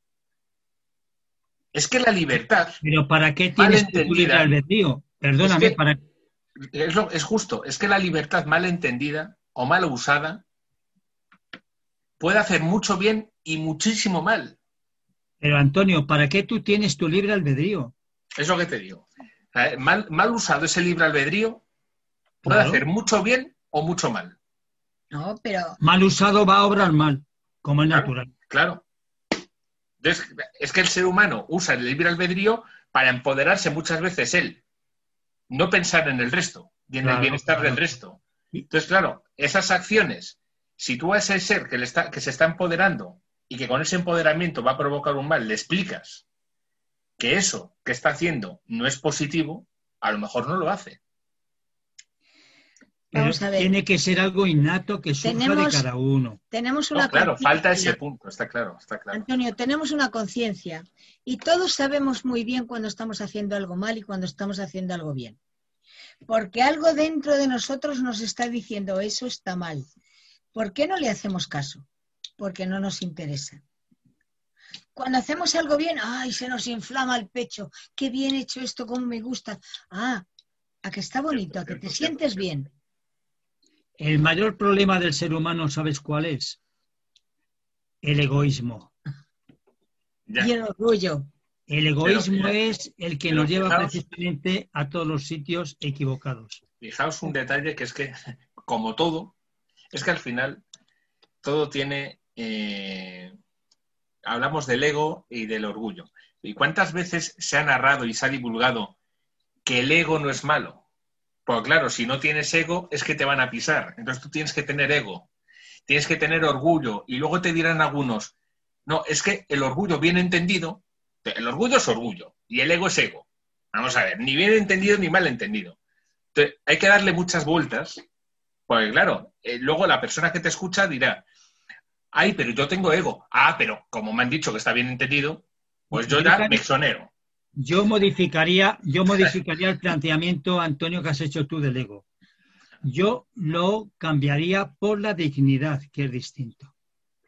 Es que la libertad... Pero ¿para qué tienes tu libre albedrío? Perdóname, es que, es justo, es que la libertad mal entendida o mal usada puede hacer mucho bien y muchísimo mal. Pero Antonio, ¿para qué tú tienes tu libre albedrío? Es lo que te digo. Mal usado ese libre albedrío puede hacer mucho bien o mucho mal. No, pero... Mal usado va a obrar mal, como es natural. Claro. Entonces, es que el ser humano usa el libre albedrío para empoderarse muchas veces él. No pensar en el resto y en el bienestar del resto. Entonces, claro, esas acciones, si tú a ese ser que se está empoderando y que con ese empoderamiento va a provocar un mal, le explicas que eso que está haciendo no es positivo, a lo mejor no lo hace. Pero Vamos a ver. tiene que ser algo innato que surja de cada uno. Tenemos No, una claro, falta ese conciencia. punto, está claro, está claro. Antonio, tenemos una conciencia y todos sabemos muy bien cuando estamos haciendo algo mal y cuando estamos haciendo algo bien. Porque algo dentro de nosotros nos está diciendo eso está mal. ¿Por qué no le hacemos caso? Porque no nos interesa. Cuando hacemos algo bien, ¡ay! Se nos inflama el pecho. ¡Qué bien hecho esto! ¡Cómo me gusta! ¡Ah! A que está bonito, a que te sientes bien. El mayor problema del ser humano, ¿sabes cuál es? El egoísmo. Ya. Y el orgullo. El egoísmo Pero, es el que pero nos lleva fijaos, precisamente a todos los sitios equivocados. Fijaos un detalle que es que, como todo, es que al final todo tiene... hablamos del ego y del orgullo. ¿Y cuántas veces se ha narrado y se ha divulgado que el ego no es malo? Pues claro, si no tienes ego es que te van a pisar. Entonces tú tienes que tener ego, tienes que tener orgullo. Y luego te dirán algunos, no, es que el orgullo bien entendido, el orgullo es orgullo y el ego es ego. Vamos a ver, ni bien entendido ni mal entendido. Entonces, hay que darle muchas vueltas, porque claro, luego la persona que te escucha dirá, ay, pero yo tengo ego. Ah, pero como me han dicho que está bien entendido, pues yo ya me exonero. Yo modificaría el planteamiento, Antonio, que has hecho tú del ego. Yo lo cambiaría por la dignidad, que es distinto.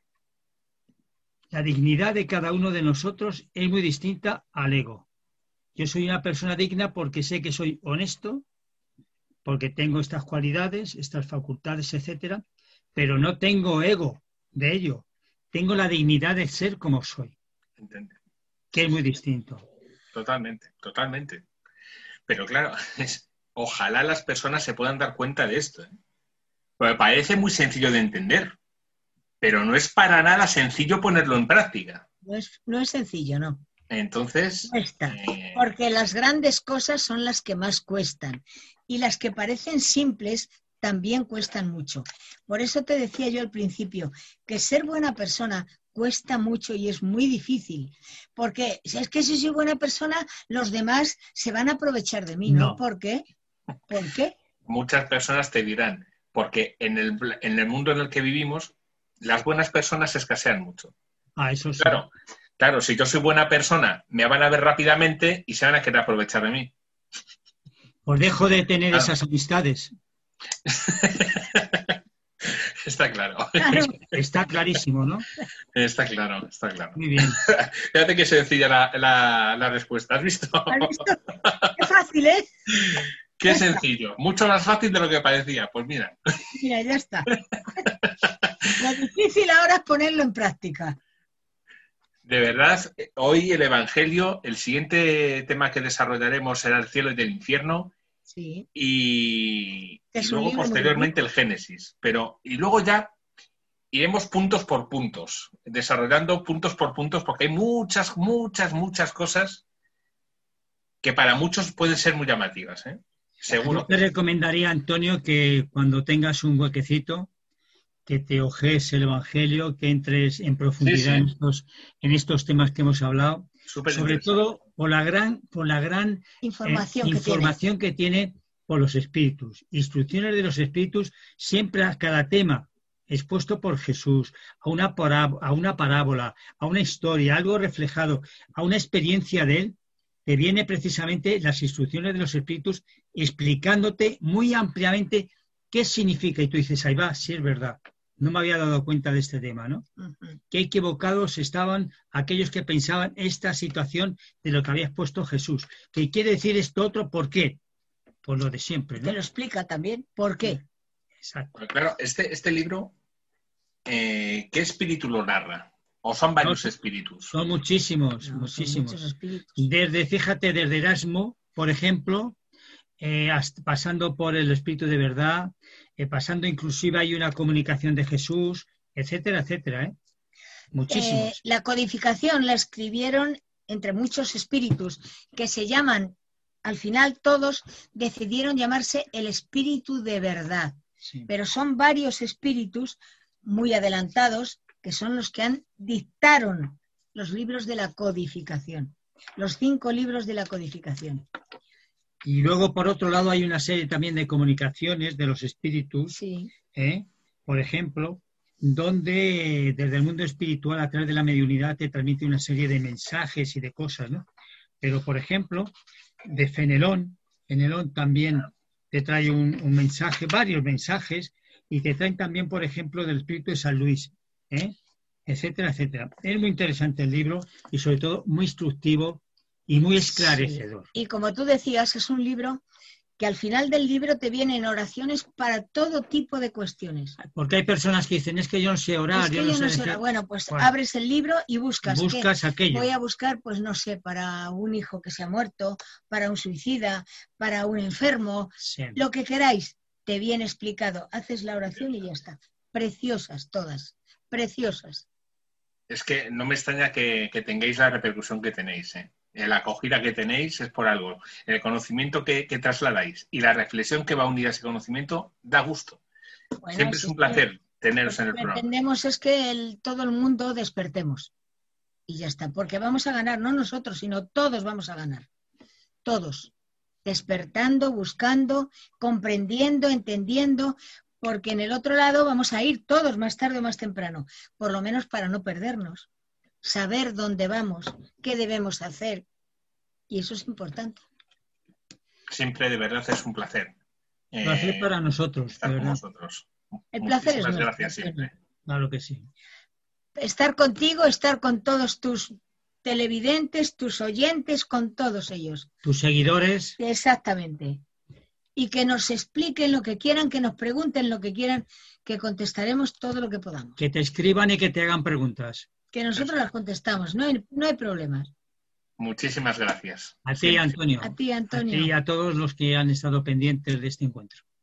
La dignidad de cada uno de nosotros es muy distinta al ego. Yo soy una persona digna porque sé que soy honesto, porque tengo estas cualidades, estas facultades, etcétera, pero no tengo ego de ello. Tengo la dignidad de ser como soy, que es muy distinto. Totalmente, totalmente. Pero claro, ojalá las personas se puedan dar cuenta de esto, ¿eh? Porque parece muy sencillo de entender, pero no es para nada sencillo ponerlo en práctica. No es sencillo, ¿no? Entonces... Cuesta, porque las grandes cosas son las que más cuestan y las que parecen simples también cuestan mucho. Por eso te decía yo al principio que ser buena persona cuesta mucho y es muy difícil, porque es que si soy buena persona, los demás se van a aprovechar de mí, ¿no? ¿Por qué? ¿Por qué? Muchas personas te dirán, porque en el mundo en el que vivimos, las buenas personas escasean mucho. Ah, eso sí. Claro, si yo soy buena persona, me van a ver rápidamente y se van a querer aprovechar de mí. Pues dejo de tener esas amistades. Está claro. Está clarísimo, ¿no? Está claro, está claro. Muy bien. Fíjate qué sencilla la respuesta. ¿Has visto? ¿Has visto? Qué fácil, ¿eh? Qué sencillo. Mucho más fácil de lo que parecía. Pues mira. Mira, ya está. Lo difícil ahora es ponerlo en práctica. De verdad, hoy el Evangelio, el siguiente tema que desarrollaremos será el cielo y el infierno. Sí. Y luego posteriormente el Génesis. Y luego ya iremos puntos por puntos, desarrollando puntos por puntos, porque hay muchas cosas que para muchos pueden ser muy llamativas, ¿eh? Seguro. Yo te recomendaría, Antonio, que cuando tengas un huequecito, que te ojees el Evangelio, que entres en profundidad en estos temas que hemos hablado, sobre todo por la gran información que tiene por los espíritus, instrucciones de los espíritus, siempre a cada tema expuesto por Jesús, a una parábola, a una historia, algo reflejado, a una experiencia de él, te viene precisamente las instrucciones de los espíritus explicándote muy ampliamente qué significa. Y tú dices, ahí va, sí es verdad. No me había dado cuenta de este tema, ¿no? Uh-huh. Qué equivocados estaban aquellos que pensaban esta situación de lo que había expuesto Jesús. ¿Qué quiere decir esto otro? ¿Por qué? Pues lo de siempre, ¿no? Te lo explica también. ¿Por qué? Exacto. Claro, este libro, ¿qué espíritu lo narra? ¿O son varios espíritus? Son muchísimos. Son muchos espíritus. Desde Erasmo, por ejemplo, pasando por el Espíritu de Verdad, pasando inclusive hay una comunicación de Jesús, etcétera, etcétera, ¿eh? Muchísimos. La codificación la escribieron entre muchos espíritus que se llaman, al final todos decidieron llamarse el Espíritu de Verdad, sí. Pero son varios espíritus muy adelantados que son los que dictaron los libros de la codificación, los 5 libros de la codificación. Y luego, por otro lado, hay una serie también de comunicaciones de los espíritus, Sí. Por ejemplo, donde desde el mundo espiritual, a través de la mediunidad, te transmite una serie de mensajes y de cosas, ¿no? Pero, por ejemplo, de Fenelón también te trae un mensaje, varios mensajes, y te traen también, por ejemplo, del espíritu de San Luis, etcétera, etcétera. Es muy interesante el libro y, sobre todo, muy instructivo y muy esclarecedor. Sí. Y como tú decías, es un libro que al final del libro te vienen oraciones para todo tipo de cuestiones. Porque hay personas que dicen, es que yo no sé orar. Es que yo no sé orar. Bueno, pues Bueno, abres el libro y buscas aquello. Voy a buscar, pues no sé, para un hijo que se ha muerto, para un suicida, para un enfermo, sí. Lo que queráis, te viene explicado. Haces la oración y ya está. Preciosas todas, preciosas. Es que no me extraña que tengáis la repercusión que tenéis, La acogida que tenéis es por algo. El conocimiento que trasladáis y la reflexión que va a unir a ese conocimiento da gusto. Bueno, siempre es un placer teneros en el programa. Lo que pretendemos es que todo el mundo despertemos. Y ya está. Porque vamos a ganar, no nosotros, sino todos vamos a ganar. Todos. Despertando, buscando, comprendiendo, entendiendo. Porque en el otro lado vamos a ir todos más tarde o más temprano. Por lo menos para no perdernos. Saber dónde vamos, qué debemos hacer. Y eso importante. Siempre, de verdad, es un placer. Placer para nosotros, estar de con verdad. Vosotros. El placer es nuestro. Gracias siempre. Claro que sí. Estar contigo, estar con todos tus televidentes, tus oyentes, con todos ellos. Tus seguidores. Exactamente. Y que nos expliquen lo que quieran, que nos pregunten lo que quieran, que contestaremos todo lo que podamos. Que te escriban y que te hagan preguntas. Que nosotros las contestamos, no hay problemas. Muchísimas gracias. A ti, Antonio. A ti, Antonio. A ti y a todos los que han estado pendientes de este encuentro.